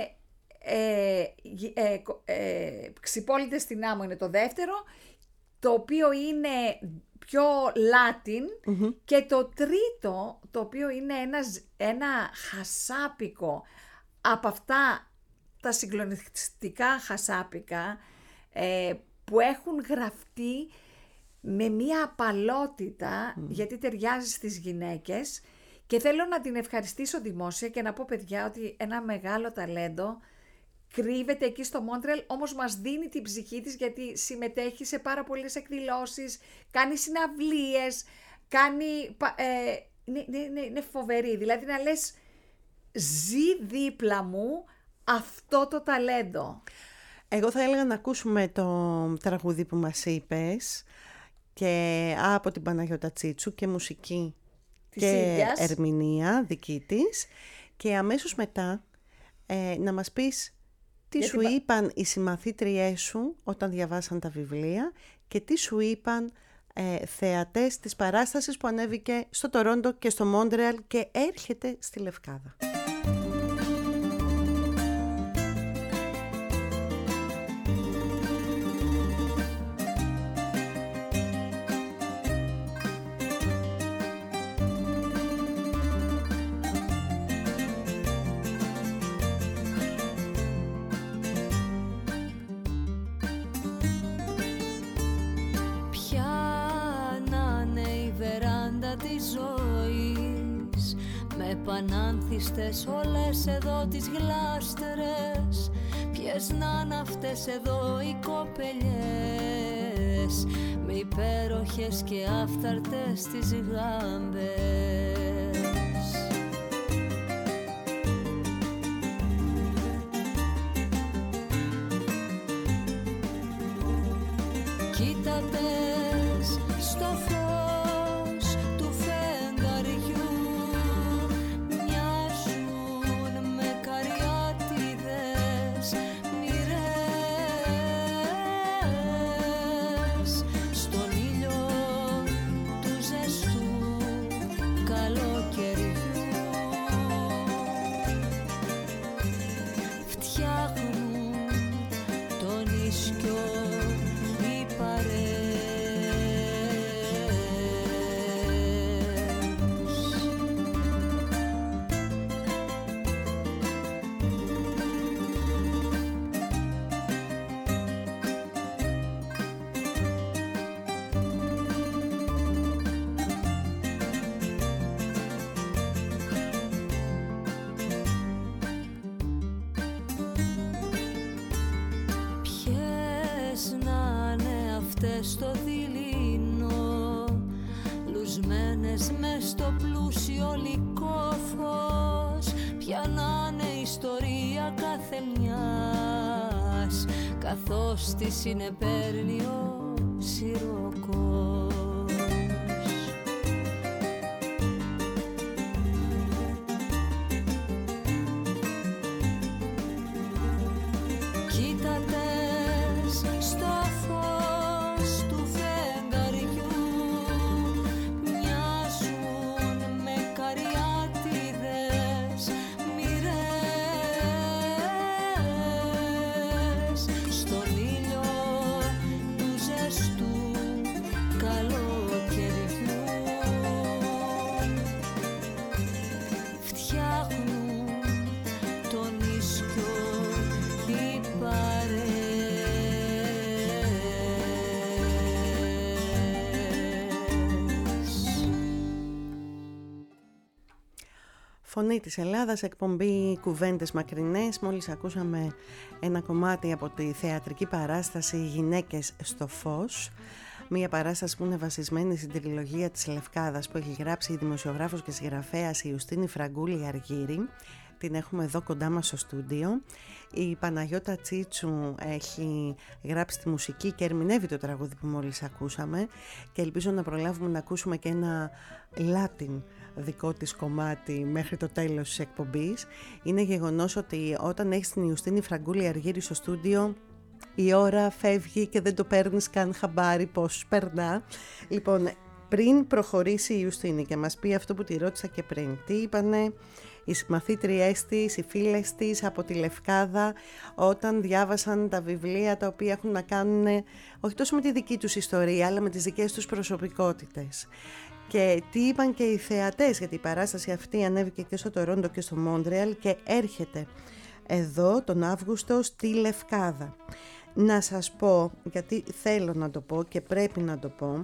«Ξυπόλυτες στην άμμο» είναι το δεύτερο, το οποίο είναι πιο Latin, και το τρίτο, το οποίο είναι ένα χασάπικο, από αυτά τα συγκλονιστικά χασάπικα που έχουν γραφτεί με μία απαλότητα, γιατί ταιριάζει στις γυναίκες, και θέλω να την ευχαριστήσω δημόσια και να πω, παιδιά, ότι ένα μεγάλο ταλέντο κρύβεται εκεί στο Μόντρεαλ, όμως μας δίνει την ψυχή της, γιατί συμμετέχει σε πάρα πολλές εκδηλώσεις, κάνει συναυλίες, είναι φοβερή. Δηλαδή να λες, ζει δίπλα μου αυτό το ταλέντο. Εγώ θα έλεγα να ακούσουμε το τραγούδι που μας είπες, και από την Παναγιώτα Τσίτσου, και μουσική της και ίδιας ερμηνεία δική της, και αμέσως μετά να μας πεις τι σου είπαν οι συμμαθήτριές σου όταν διαβάσαν τα βιβλία, και τι σου είπαν θεατές της παράστασης που ανέβηκε στο Τορόντο και στο Μόντρεαλ και έρχεται στη Λευκάδα. Πανάνθιστες όλες εδώ τις γλάστρες, ποιες να είναι αυτές εδώ οι κοπελιές, με υπέροχες και άφθαρτες τις γάμπες. Κοίτατες στο φως του φεγγαριού, νύχτες στο δειλινό, λουσμένες μες στο πλούσιο λυκόφος, πιανάνε ιστορία κάθε μιας, καθώς τη συνεπέρνει ο σιροκός. Φωνή της Ελλάδας, εκπομπή Κουβέντες Μακρινές. Μόλις ακούσαμε ένα κομμάτι από τη θεατρική παράσταση «Γυναίκες στο φως», μια παράσταση που είναι βασισμένη στην τριλογία της Λευκάδας που έχει γράψει η δημοσιογράφος και συγγραφέας Ιουστίνη Φραγκούλη Αργύρη. Την έχουμε εδώ κοντά μας στο στούντιο. Η Παναγιώτα Τσίτσου έχει γράψει τη μουσική και ερμηνεύει το τραγούδι που μόλις ακούσαμε, και ελπίζω να προλάβουμε να ακούσουμε και ένα Latin δικό της κομμάτι μέχρι το τέλος της εκπομπής. Είναι γεγονός ότι όταν έχεις την Ιουστίνη Φραγκούλη Αργύρη στο στούντιο, η ώρα φεύγει και δεν το παίρνεις καν χαμπάρι πώς περνά. Λοιπόν, πριν προχωρήσει η Ιουστίνη και μας πει αυτό που τη ρώτησα και πριν, τι είπανε οι συμμαθήτριές της, οι φίλες της από τη Λευκάδα όταν διάβασαν τα βιβλία τα οποία έχουν να κάνουν όχι τόσο με τη δική τους ιστορία αλλά με τις δικές τους προσωπικότητες. Και τι είπαν και οι θεατές, γιατί η παράσταση αυτή ανέβηκε και στο Τορόντο και στο Μόντρεαλ και έρχεται εδώ τον Αύγουστο στη Λευκάδα. Να σας πω, γιατί θέλω να το πω και πρέπει να το πω,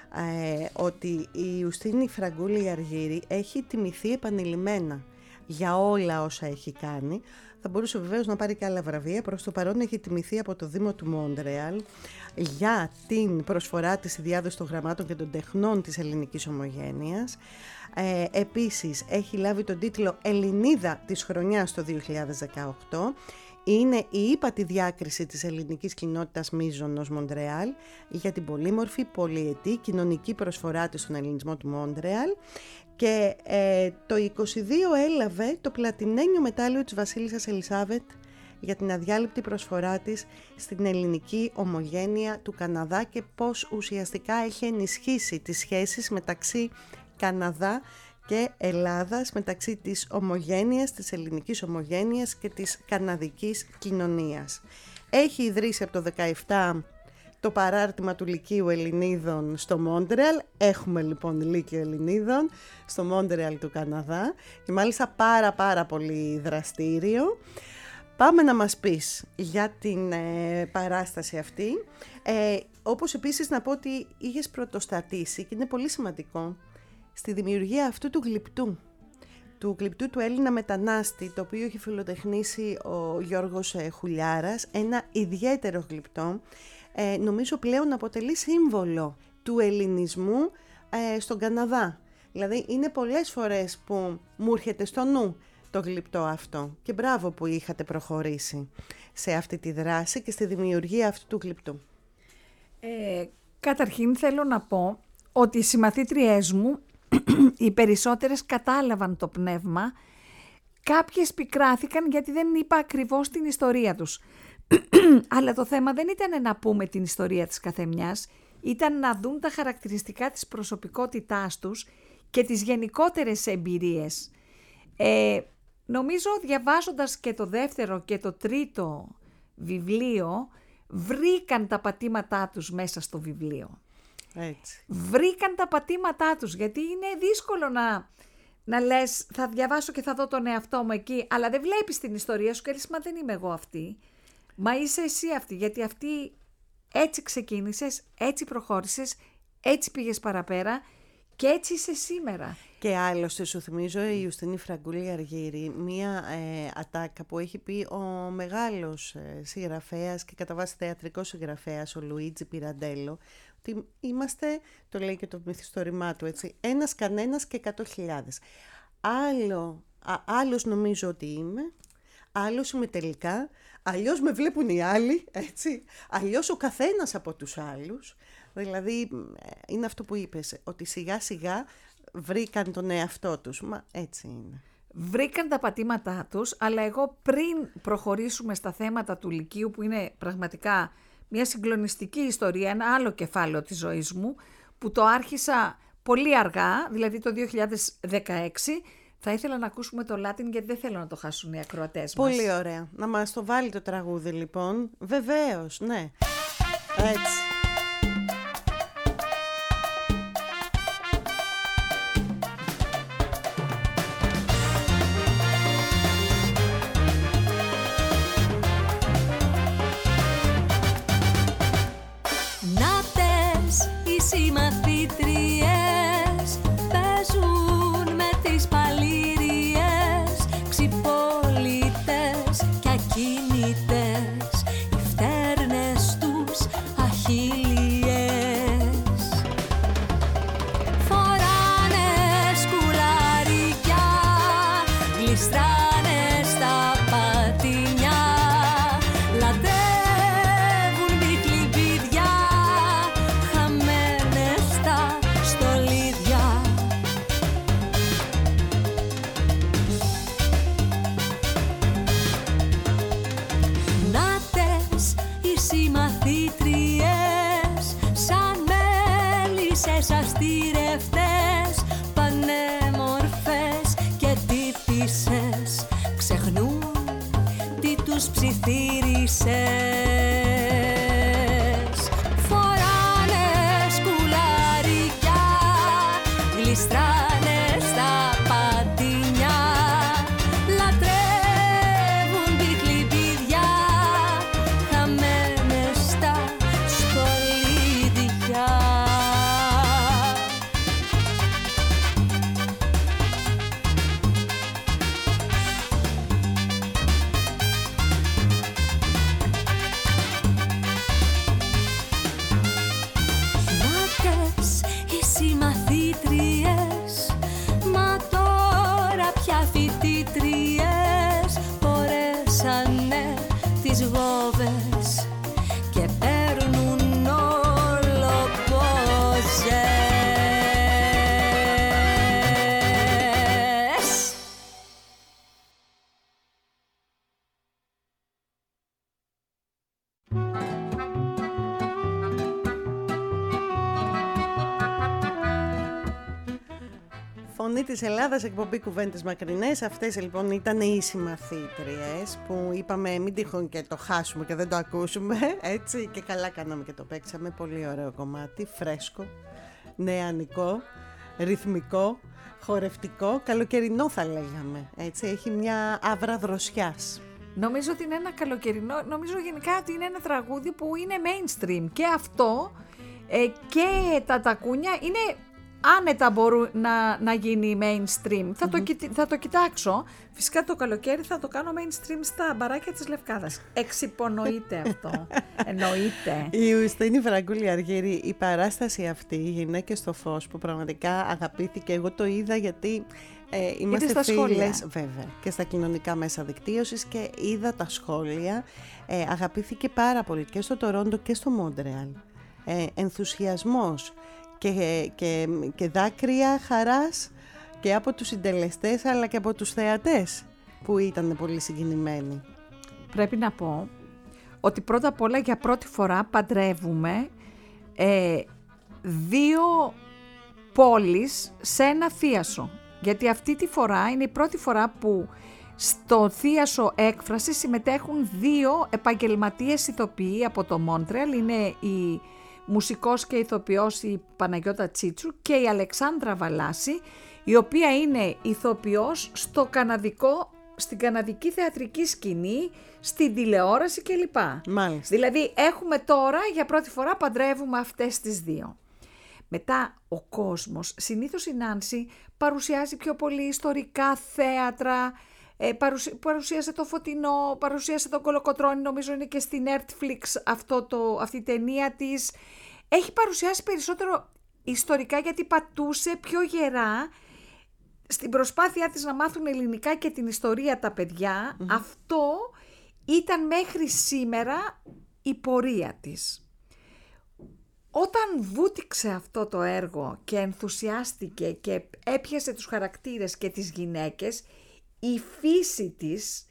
ότι η Ιουστίνη Φραγκούλη Αργύρη έχει τιμηθεί επανειλημμένα για όλα όσα έχει κάνει. Θα μπορούσε βεβαίως να πάρει και άλλα βραβεία. Προς το παρόν έχει τιμηθεί από το Δήμο του Μόντρεαλ για την προσφορά της στη διάδοση των γραμμάτων και των τεχνών της ελληνικής ομογένειας. Επίσης έχει λάβει τον τίτλο Ελληνίδα της χρονιάς το 2018. Είναι η ύπατη διάκριση της ελληνικής κοινότητας Μίζωνος Μοντρεάλ για την πολύμορφη, πολυετή κοινωνική προσφορά της στον ελληνισμό του Μόντρεάλ, και το 22 έλαβε το πλατινένιο μετάλλιο της Βασίλισσας Ελισάβετ για την αδιάλειπτη προσφορά της στην ελληνική ομογένεια του Καναδά και πώς ουσιαστικά έχει ενισχύσει τις σχέσεις μεταξύ Καναδά και Ελλάδας, μεταξύ της ομογένειας, της ελληνικής ομογένειας και της καναδικής κοινωνίας. Έχει ιδρύσει από το 17 το παράρτημα του Λυκείου Ελληνίδων στο Μόντρεαλ. Έχουμε λοιπόν Λύκειο Ελληνίδων στο Μόντρεαλ του Καναδά και μάλιστα πάρα πολύ δραστήριο. Πάμε να μας πεις για την παράσταση αυτή, όπως επίσης να πω ότι είχες πρωτοστατήσει και είναι πολύ σημαντικό στη δημιουργία αυτού του γλυπτού του Έλληνα μετανάστη, το οποίο έχει φιλοτεχνήσει ο Γιώργος Χουλιάρας, ένα ιδιαίτερο γλυπτό, νομίζω πλέον αποτελεί σύμβολο του ελληνισμού στον Καναδά. Δηλαδή είναι πολλές φορές που μου έρχεται στο νου το γλυπτό αυτό και μπράβο που είχατε προχωρήσει σε αυτή τη δράση και στη δημιουργία αυτού του γλυπτού. Καταρχήν θέλω να πω ότι οι συμμαθήτριές μου οι περισσότερες κατάλαβαν το πνεύμα, κάποιες πικράθηκαν γιατί δεν είπα ακριβώς την ιστορία τους. Αλλά το θέμα δεν ήταν να πούμε την ιστορία της καθεμιάς, ήταν να δουν τα χαρακτηριστικά της προσωπικότητάς τους και τις γενικότερες εμπειρίες. Νομίζω διαβάζοντας και το δεύτερο και το τρίτο βιβλίο, βρήκαν τα πατήματά τους μέσα στο βιβλίο. Έτσι. Βρήκαν τα πατήματά τους, γιατί είναι δύσκολο να λες θα διαβάσω και θα δω τον εαυτό μου εκεί, αλλά δεν βλέπεις την ιστορία σου και λες μα δεν είμαι εγώ αυτή. Μα είσαι εσύ αυτή, γιατί αυτή έτσι ξεκίνησες, έτσι προχώρησες, έτσι πήγες παραπέρα και έτσι είσαι σήμερα. Και άλλωστε σου θυμίζω η Ιουστίνη Φραγκούλη Αργύρη, μία ατάκα που έχει πει ο μεγάλος συγγραφέας και κατά βάση θεατρικός συγγραφέας, ο Λουίτζι Πιραντέλο, ότι είμαστε, το λέει και το μυθιστόρημά του έτσι, ένας κανένας και 100.000. Άλλος νομίζω ότι είμαι, άλλος είμαι τελικά, αλλιώς με βλέπουν οι άλλοι, έτσι, αλλιώς ο καθένας από τους άλλους. Δηλαδή είναι αυτό που είπες, ότι σιγά σιγά βρήκαν τον εαυτό τους, μα έτσι είναι. Βρήκαν τα πατήματά τους, αλλά εγώ πριν προχωρήσουμε στα θέματα του Λυκείου, που είναι πραγματικά μια συγκλονιστική ιστορία, ένα άλλο κεφάλαιο της ζωής μου, που το άρχισα πολύ αργά, δηλαδή το 2016, θα ήθελα να ακούσουμε το Latin, γιατί δεν θέλω να το χάσουν οι ακροατές μας. Πολύ ωραία. Να μας το βάλει το τραγούδι λοιπόν. Βεβαίως, ναι. Έτσι. αστήρευτες, πανέμορφες και τύπισσες, ξεχνούν τι τους ψιθύρισες. Φοράνε σκουλαρικιά, γλιστράνε στα πατίνια, λατρεύουν τη χλιπίδια, χαμένες στα στολίδια. Μάτες οι συμμαθήτριες, μα τώρα πια φοιτήτριες, φορέσανε τις γόβες και παίρνουν όλο πόζες. Φωνή της Ελλάδας, εκπομπή Κουβέντες Μακρινές. Αυτές λοιπόν ήταν οι συμμαθήτριες που είπαμε μην τυχόν και το χάσουμε και δεν το ακούσουμε, έτσι, και καλά κάναμε και το παίξαμε. Πολύ ωραίο κομμάτι, φρέσκο, νεανικό, ρυθμικό, χορευτικό, καλοκαιρινό θα λέγαμε, έτσι, έχει μια άβρα δροσιάς. Νομίζω ότι είναι ένα καλοκαιρινό, νομίζω γενικά ότι είναι ένα τραγούδι που είναι mainstream και αυτό και τα τακούνια είναι άνετα μπορούν να γίνει mainstream. Θα το κοιτάξω. Φυσικά το καλοκαίρι θα το κάνω mainstream στα μπαράκια της Λευκάδας. Εξυπονοείται αυτό. Εννοείται. Η Ιουστίνη Φραγκούλη Αργύρη, η παράσταση αυτή, οι γυναίκες στο φως, που πραγματικά αγαπήθηκε. Εγώ το είδα γιατί είμαστε στα φίλες, σχόλια. βέβαια, και στα κοινωνικά μέσα δικτύωσης και είδα τα σχόλια. Αγαπήθηκε πάρα πολύ και στο Τορόντο και στο Μόντρεαλ. Ενθουσιασμός και δάκρυα χαράς και από τους συντελεστές αλλά και από τους θεατές που ήταν πολύ συγκινημένοι. Πρέπει να πω ότι πρώτα απ' όλα για πρώτη φορά παντρεύουμε δύο πόλεις σε ένα θίασο. Γιατί αυτή τη φορά είναι η πρώτη φορά που στο θίασο έκφραση συμμετέχουν δύο επαγγελματίες ηθοποιοί από το Μόντρεαλ. Είναι η μουσικός και ηθοποιός η Παναγιώτα Τσίτσου και η Αλεξάνδρα Βαλάση, η οποία είναι ηθοποιός στην καναδική θεατρική σκηνή, στην τηλεόραση κλπ. Μάλιστα. Δηλαδή έχουμε τώρα για πρώτη φορά παντρεύουμε αυτές τις δύο. Μετά ο κόσμος, συνήθως η Νάνση παρουσιάζει πιο πολύ ιστορικά θέατρα, παρουσίασε το Φωτεινό, παρουσίασε τον Κολοκοτρώνη, νομίζω είναι και στη Netflix αυτή η ταινία της. Έχει παρουσιάσει περισσότερο ιστορικά γιατί πατούσε πιο γερά στην προσπάθειά της να μάθουν ελληνικά και την ιστορία τα παιδιά. Αυτό ήταν μέχρι σήμερα η πορεία της. Όταν βούτυξε αυτό το έργο και ενθουσιάστηκε και έπιασε τους χαρακτήρες και τις γυναίκες, η φύση της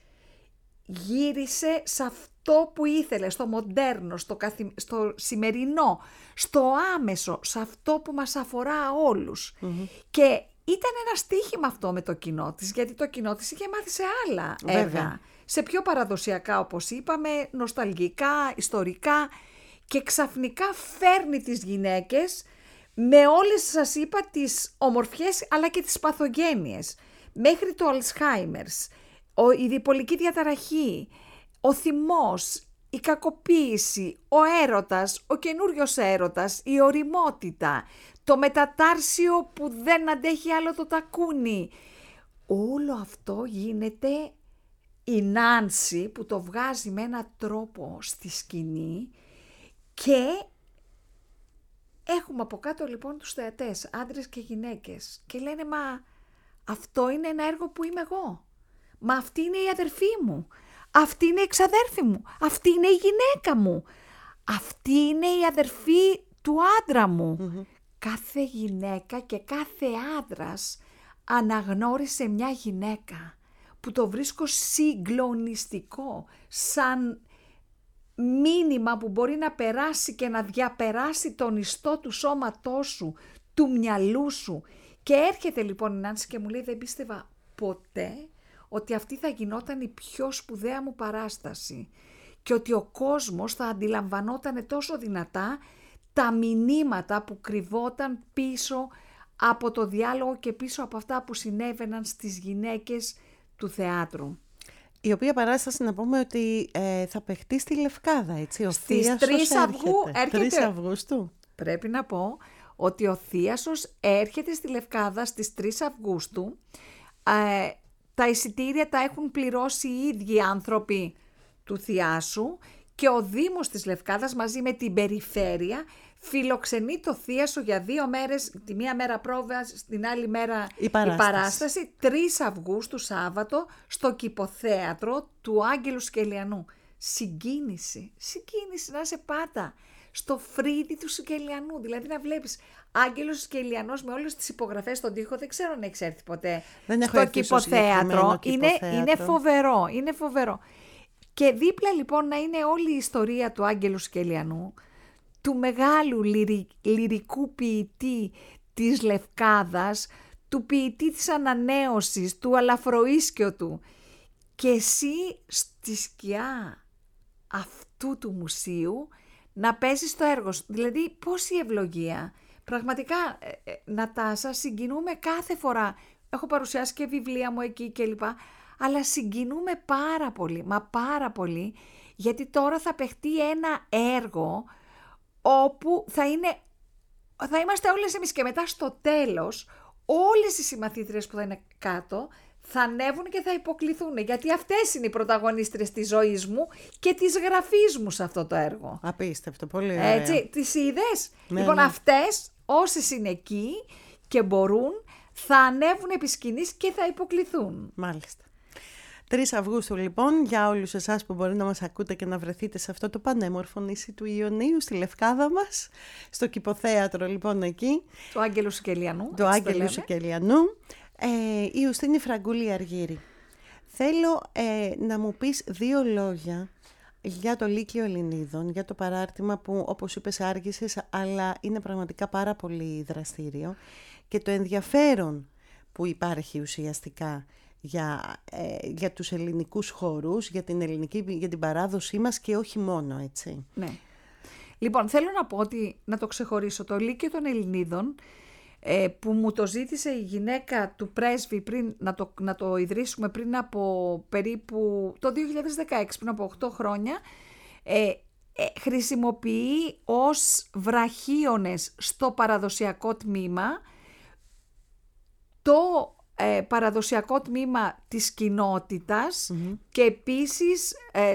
γύρισε σε αυτό που ήθελε, στο μοντέρνο, στο σημερινό, στο άμεσο, σε αυτό που μας αφορά όλους. Και ήταν ένα στοίχημα αυτό με το κοινό της, γιατί το κοινό της είχε μάθει σε άλλα έργα. Σε πιο παραδοσιακά, όπως είπαμε, νοσταλγικά, ιστορικά, και ξαφνικά φέρνει τις γυναίκες με όλες, σας είπα, τις ομορφιές αλλά και τις παθογένειες. Μέχρι το Αλσχάιμερς, η διπολική διαταραχή, ο θυμός, η κακοποίηση, ο έρωτας, ο καινούριος έρωτας, η ωριμότητα, το μετατάρσιο που δεν αντέχει άλλο το τακούνι. Όλο αυτό γίνεται η Νάνση που το βγάζει με έναν τρόπο στη σκηνή και έχουμε από κάτω λοιπόν τους θεατές, άντρες και γυναίκες και λένε μα αυτό είναι ένα έργο που είμαι εγώ, μα αυτή είναι η αδερφή μου, αυτή είναι η εξαδέρφη μου, αυτή είναι η γυναίκα μου, αυτή είναι η αδερφή του άντρα μου. Κάθε γυναίκα και κάθε άντρας αναγνώρισε μια γυναίκα που το βρίσκω συγκλονιστικό σαν μήνυμα που μπορεί να περάσει και να διαπεράσει τον ιστό του σώματός σου, του μυαλού σου. Και έρχεται λοιπόν η Νάνση και μου λέει δεν πίστευα ποτέ ότι αυτή θα γινόταν η πιο σπουδαία μου παράσταση και ότι ο κόσμος θα αντιλαμβανόταν τόσο δυνατά τα μηνύματα που κρυβόταν πίσω από το διάλογο και πίσω από αυτά που συνέβαιναν στις γυναίκες του θεάτρου. Η οποία παράσταση να πούμε ότι θα παιχτεί στη Λευκάδα, έτσι. Ο Στις 3 έρχεται. 3 Αυγούστου. Πρέπει να πω ότι ο Θίασος έρχεται στη Λευκάδα στις 3 Αυγούστου. Τα εισιτήρια τα έχουν πληρώσει οι ίδιοι άνθρωποι του Θιάσου και ο Δήμος της Λευκάδας μαζί με την περιφέρεια φιλοξενεί το Θίασο για 2 μέρες, τη μία μέρα πρόβα, την άλλη μέρα η παράσταση, 3 Αυγούστου Σάββατο, στο Κηποθέατρο του Άγγελου Σικελιανού. Συγκίνηση να σε πάτα, στο φρύδι του Σικελιανού, δηλαδή να βλέπεις Άγγελος Σικελιανός με όλες τις υπογραφές στον τοίχο, δεν ξέρω αν έχεις έρθει ποτέ στο Κηποθέατρο, είναι φοβερό. Και δίπλα λοιπόν να είναι όλη η ιστορία του Άγγελου Σικελιανού, του μεγάλου λυρικού ποιητή της Λευκάδας, του ποιητή της ανανέωσης, του αλαφροίσκιωτου. Και εσύ στη σκιά αυτού του μουσείου να παίζεις το έργο σου. Δηλαδή πόση ευλογία. Πραγματικά Νατάσα, συγκινούμε κάθε φορά. Έχω παρουσιάσει και βιβλία μου εκεί κλπ. Αλλά συγκινούμε πάρα πολύ, μα πάρα πολύ, γιατί τώρα θα παιχτεί ένα έργο όπου θα είμαστε όλες εμείς και μετά στο τέλος όλες οι συμμαθήτριες που θα είναι κάτω θα ανέβουν και θα υποκληθούν, γιατί αυτές είναι οι πρωταγωνίστρες της ζωής μου και της γραφής μου σε αυτό το έργο. Απίστευτο, πολύ ωραία. Έτσι, τις είδες? Λοιπόν, αυτές όσες είναι εκεί και μπορούν θα ανέβουν επί σκηνής και θα υποκληθούν. Μάλιστα. 3 Αυγούστου λοιπόν, για όλους εσάς που μπορεί να μας ακούτε και να βρεθείτε σε αυτό το πανέμορφο νησί του Ιωνίου, στη Λευκάδα μας, στο Κηποθέατρο λοιπόν εκεί. Το Άγγελου Σικελιανού. Το Άγγελου Σικελιανού. Η Ιουστίνη Φραγκούλη Αργύρη. Θέλω να μου πεις 2 λόγια για το Λύκειο Ελληνίδων, για το παράρτημα που όπως είπες άργησες, αλλά είναι πραγματικά πάρα πολύ δραστήριο και το ενδιαφέρον που υπάρχει ουσιαστικά για τους ελληνικούς χορούς, για την παράδοσή μας και όχι μόνο, έτσι. Ναι. Λοιπόν, θέλω να πω ότι, να το ξεχωρίσω, το Λύκειο των Ελληνίδων που μου το ζήτησε η γυναίκα του πρέσβη πριν να το ιδρύσουμε πριν από περίπου το 2016, πριν από 8 χρόνια, χρησιμοποιεί ως βραχίονες στο παραδοσιακό τμήμα το παραδοσιακό τμήμα της κοινότητας και επίσης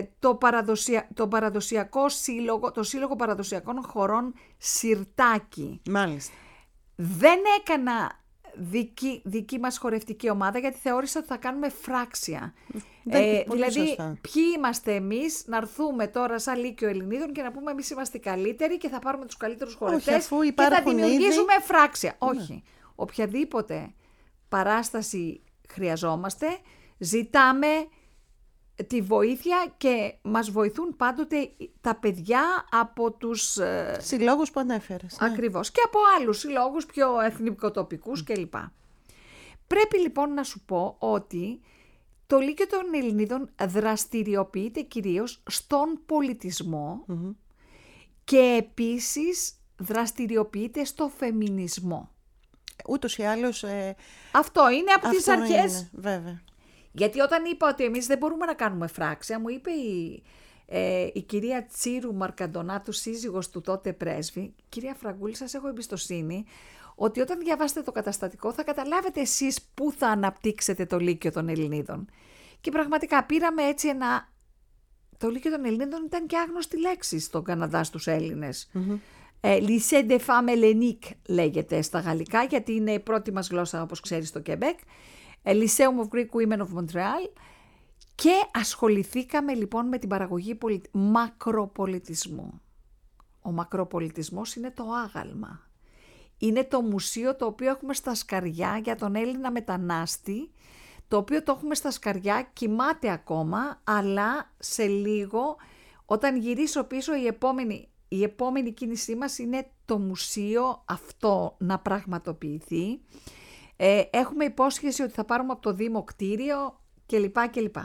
το παραδοσιακό σύλλογο, το Σύλλογο Παραδοσιακών Χωρών Συρτάκι. Μάλιστα. Δεν έκανα δική μας χορευτική ομάδα γιατί θεώρησα ότι θα κάνουμε φράξια. Δηλαδή, ποιοι είμαστε εμείς να έρθουμε τώρα σαν Λύκειο Ελληνίδων και να πούμε εμείς είμαστε οι καλύτεροι και θα πάρουμε τους καλύτερους χορευτές και θα δημιουργήσουμε φράξια. Όχι. Οποιαδήποτε παράσταση χρειαζόμαστε, ζητάμε τη βοήθεια και μας βοηθούν πάντοτε τα παιδιά από τους συλλόγους που ανέφερες. Ακριβώς. Και από άλλους συλλόγους πιο εθνικοτοπικούς κλπ. Πρέπει λοιπόν να σου πω ότι το Λύκειο των Ελληνίδων δραστηριοποιείται κυρίως στον πολιτισμό και επίσης δραστηριοποιείται στο φεμινισμό. Ούτως ή άλλως... Αυτό είναι από τις αρχές. Είναι, βέβαια. Γιατί όταν είπα ότι εμείς δεν μπορούμε να κάνουμε φράξια, μου είπε η κυρία Τσίρου Μαρκαντονάτου, σύζυγος του τότε πρέσβη, κυρία Φραγκούλη, σας έχω εμπιστοσύνη ότι όταν διαβάσετε το καταστατικό θα καταλάβετε εσείς πού θα αναπτύξετε το Λύκειο των Ελληνίδων. Και πραγματικά πήραμε έτσι το Λύκειο των Ελληνίδων ήταν και άγνωστη λέξη στον Καναδά στους Έλληνες. Lycée des Femmes Helleniques λέγεται στα γαλλικά, γιατί είναι η πρώτη μας γλώσσα, όπως ξέρεις, στο Quebec. Lyceum of Greek Women of Montreal. Και ασχοληθήκαμε λοιπόν με την παραγωγή μακροπολιτισμού. Ο μακροπολιτισμός είναι το άγαλμα. Είναι το μουσείο το οποίο έχουμε στα σκαριά για τον Έλληνα μετανάστη, το οποίο το έχουμε στα σκαριά, κοιμάται ακόμα, αλλά σε λίγο, όταν γυρίσω πίσω, η επόμενη κίνησή μας είναι το μουσείο αυτό να πραγματοποιηθεί. Έχουμε υπόσχεση ότι θα πάρουμε από το Δήμο κτίριο κλπ.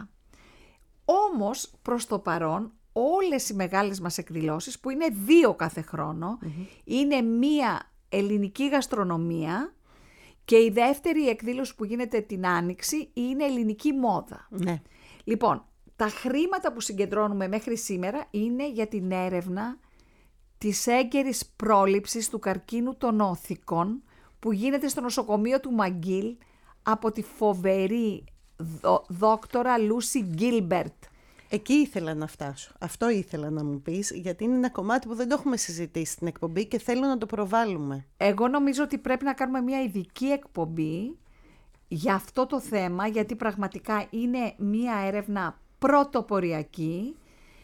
Όμως, προς το παρόν, όλες οι μεγάλες μας εκδηλώσεις, που είναι 2 κάθε χρόνο, είναι μία ελληνική γαστρονομία και η δεύτερη εκδήλωση που γίνεται την Άνοιξη είναι ελληνική μόδα. Ναι. Λοιπόν, τα χρήματα που συγκεντρώνουμε μέχρι σήμερα είναι για την έρευνα της έγκαιρης πρόληψης του καρκίνου των όθηκων που γίνεται στο νοσοκομείο του Μαγκίλ από τη φοβερή δόκτορα Λούσι Γκίλμπερτ. Εκεί ήθελα να φτάσω. Αυτό ήθελα να μου πεις, γιατί είναι ένα κομμάτι που δεν το έχουμε συζητήσει στην εκπομπή και θέλω να το προβάλλουμε. Εγώ νομίζω ότι πρέπει να κάνουμε μια ειδική εκπομπή για αυτό το θέμα, γιατί πραγματικά είναι μια έρευνα πρωτοποριακή.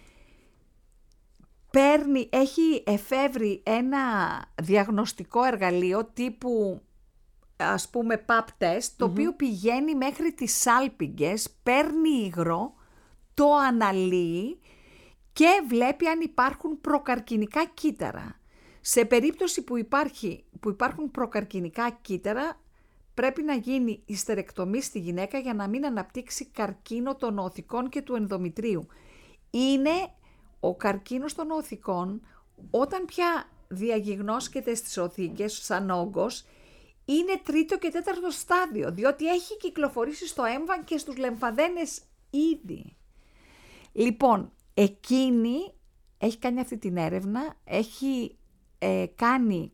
Έχει εφεύρει ένα διαγνωστικό εργαλείο τύπου, ας πούμε, pap test, το οποίο πηγαίνει μέχρι τις σάλπιγγες, παίρνει υγρό, το αναλύει και βλέπει αν υπάρχουν προκαρκινικά κύτταρα. Σε περίπτωση που υπάρχουν προκαρκινικά κύτταρα, πρέπει να γίνει ιστερεκτομή στη γυναίκα για να μην αναπτύξει καρκίνο των οθικών και του ενδομητρίου. Είναι ο καρκίνος των οθικών, όταν πια διαγιγνώσκεται στις οθήκες σαν όγκος, είναι 3ο και 4ο στάδιο, διότι έχει κυκλοφορήσει στο έμβαν και στους λεμφαδένες ήδη. Λοιπόν, εκείνη έχει κάνει αυτή την έρευνα, έχει κάνει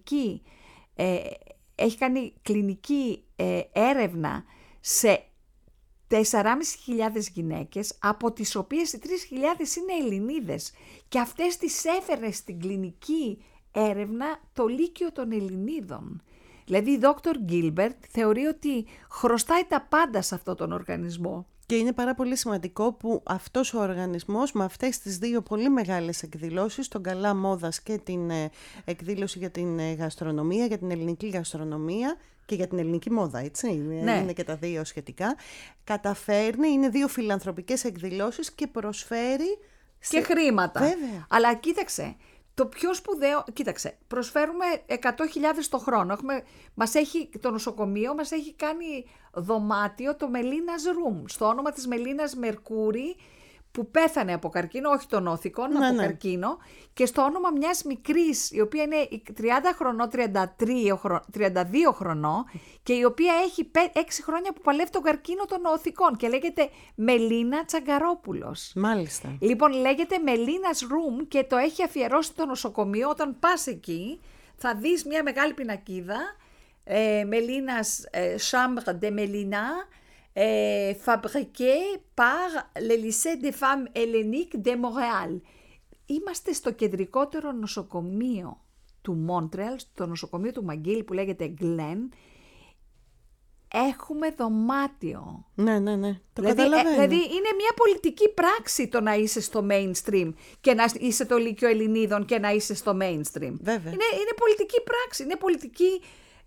κλινική έρευνα σε 4.500 γυναίκες, από τις οποίες οι 3.000 είναι Ελληνίδες, και αυτές τις έφερε στην κλινική έρευνα το Λύκειο των Ελληνίδων. Δηλαδή η Δόκτωρ Γκίλμπερτ θεωρεί ότι χρωστάει τα πάντα σε αυτόν τον οργανισμό. Και είναι πάρα πολύ σημαντικό που αυτός ο οργανισμός με αυτές τις 2 πολύ μεγάλες εκδηλώσεις, τον Καλά Μόδας και την εκδήλωση για την γαστρονομία, για την ελληνική γαστρονομία και για την ελληνική μόδα, έτσι, είναι και τα 2 σχετικά, καταφέρνει, είναι 2 φιλανθρωπικές εκδηλώσεις και προσφέρει και χρήματα. Βέβαια. Αλλά κοίταξε, το πιο σπουδαίο, προσφέρουμε 100.000 το χρόνο. Το νοσοκομείο μας έχει κάνει δωμάτιο το Μελίνας Room, στο όνομα της Μελίνας Μερκούρη, που πέθανε από καρκίνο, όχι των όθηκων, από καρκίνο, και στο όνομα μιας μικρής, η οποία είναι 30 χρονών, 32 χρονών, και η οποία έχει 6 χρόνια που παλεύει τον καρκίνο των οθικών και λέγεται Μελίνα Τσαγκαρόπουλος. Μάλιστα. Λοιπόν, λέγεται Μελίνας Room και το έχει αφιερώσει το νοσοκομείο. Όταν πας εκεί θα δεις μια μεγάλη πινακίδα, Μελίνας Chambre de Melina, fabriqué par le lycée des femmes helléniques de Montréal. Είμαστε στο κεντρικότερο νοσοκομείο του Μόντρεαλ, το νοσοκομείο του Μαγγίλ που λέγεται Glen. Έχουμε δωμάτιο. Ναι. Το καταλαβαίνω. Δηλαδή είναι μια πολιτική πράξη το να είσαι στο mainstream και να είσαι το Λύκειο Ελληνίδων και να είσαι στο mainstream. Βέβαια. Είναι πολιτική πράξη, είναι πολιτική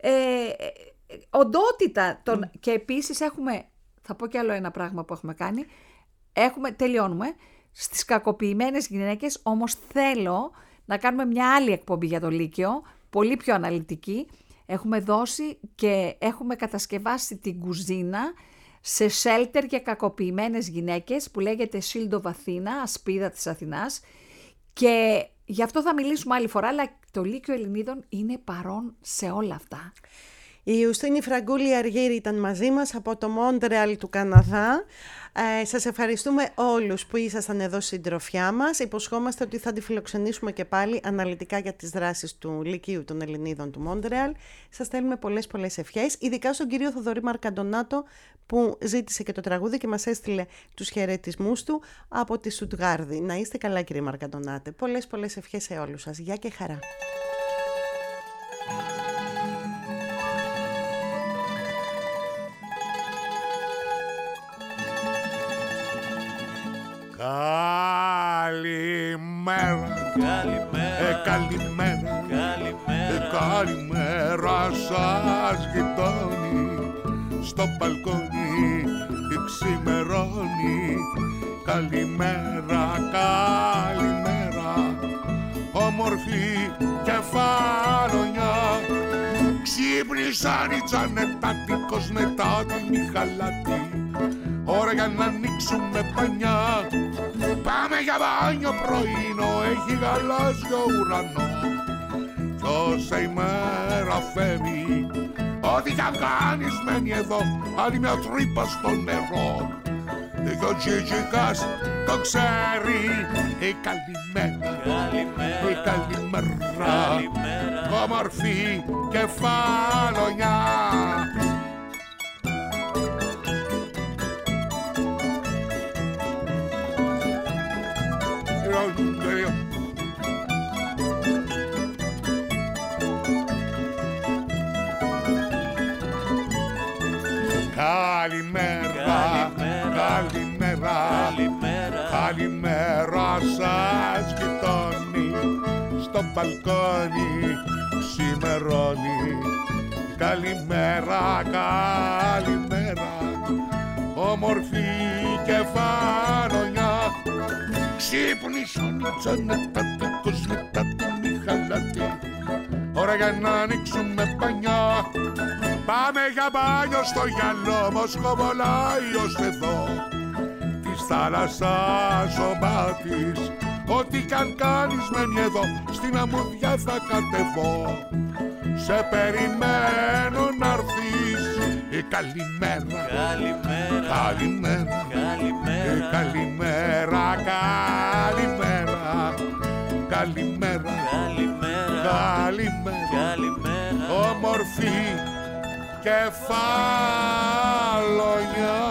οντότητα. Και επίσης έχουμε, θα πω κι άλλο ένα πράγμα που έχουμε κάνει. Τελειώνουμε. Στις κακοποιημένες γυναίκες όμως θέλω να κάνουμε μια άλλη εκπομπή για το Λύκειο, πολύ πιο αναλυτική. Έχουμε δώσει και έχουμε κατασκευάσει την κουζίνα σε σέλτερ για κακοποιημένες γυναίκες που λέγεται Shield of Athena, ασπίδα της Αθηνάς, και γι' αυτό θα μιλήσουμε άλλη φορά, αλλά το Λύκειο Ελληνίδων είναι παρόν σε όλα αυτά. Η Ιουστίνη Φραγκούλη Αργύρη ήταν μαζί μας από το Μόντρεαλ του Καναδά. Σας ευχαριστούμε όλους που ήσασταν εδώ στην συντροφιά μας. Υποσχόμαστε ότι θα τη φιλοξενήσουμε και πάλι αναλυτικά για τις δράσεις του Λυκείου των Ελληνίδων του Μόντρεαλ. Σας στέλνουμε πολλές ευχές, ειδικά στον κύριο Θοδωρή Μαρκαντονάτο που ζήτησε και το τραγούδι και μας έστειλε τους χαιρετισμούς του από τη Στουτγάρδη. Να είστε καλά, κύριε Μαρκαντονάτε. Πολλές ευχές σε όλους σας. Γεια και χαρά. Καλημέρα σας γειτόνι, στο μπαλκόνι ξημερώνει. Καλημέρα, όμορφη κεφαλονιά. Ξύπνησαν οι Τζανετάτικος μετά τη Μιχαλάτη, ώρα για να ανοίξουμε πανιά. Πάμε για μπάνιο πρωινό, έχει γαλάζιο ουρανό. Κι όσα ημέρα φεύγει, ό,τι κι αν κάνεις μένει εδώ, άλλη μια τρύπα στο νερό. Και ο Τζιτζικάς το ξέρει. Καλημέρα, όμορφη κεφαλονιά. Καλημέρα σας γειτόνι, στο μπαλκόνι ξημερώνει. Καλημέρα, όμορφη κεφαλονιά. Ξύπνησαν οι Τζανετάτικος μετά τη Μιχαλάτη, ώρα για να ανοίξουμε πανιά. Πάμε για μπάνιο στο γυαλό, μοσχοβολάει ως εδώ της θάλασσας ο μπάτης. Ό,τι κι αν κάνεις μένει εδώ, στην αμμουδιά θα κατεβώ. Σε περιμένω να'ρθείς. Καλημέρα, όμορφη κεφαλονιά.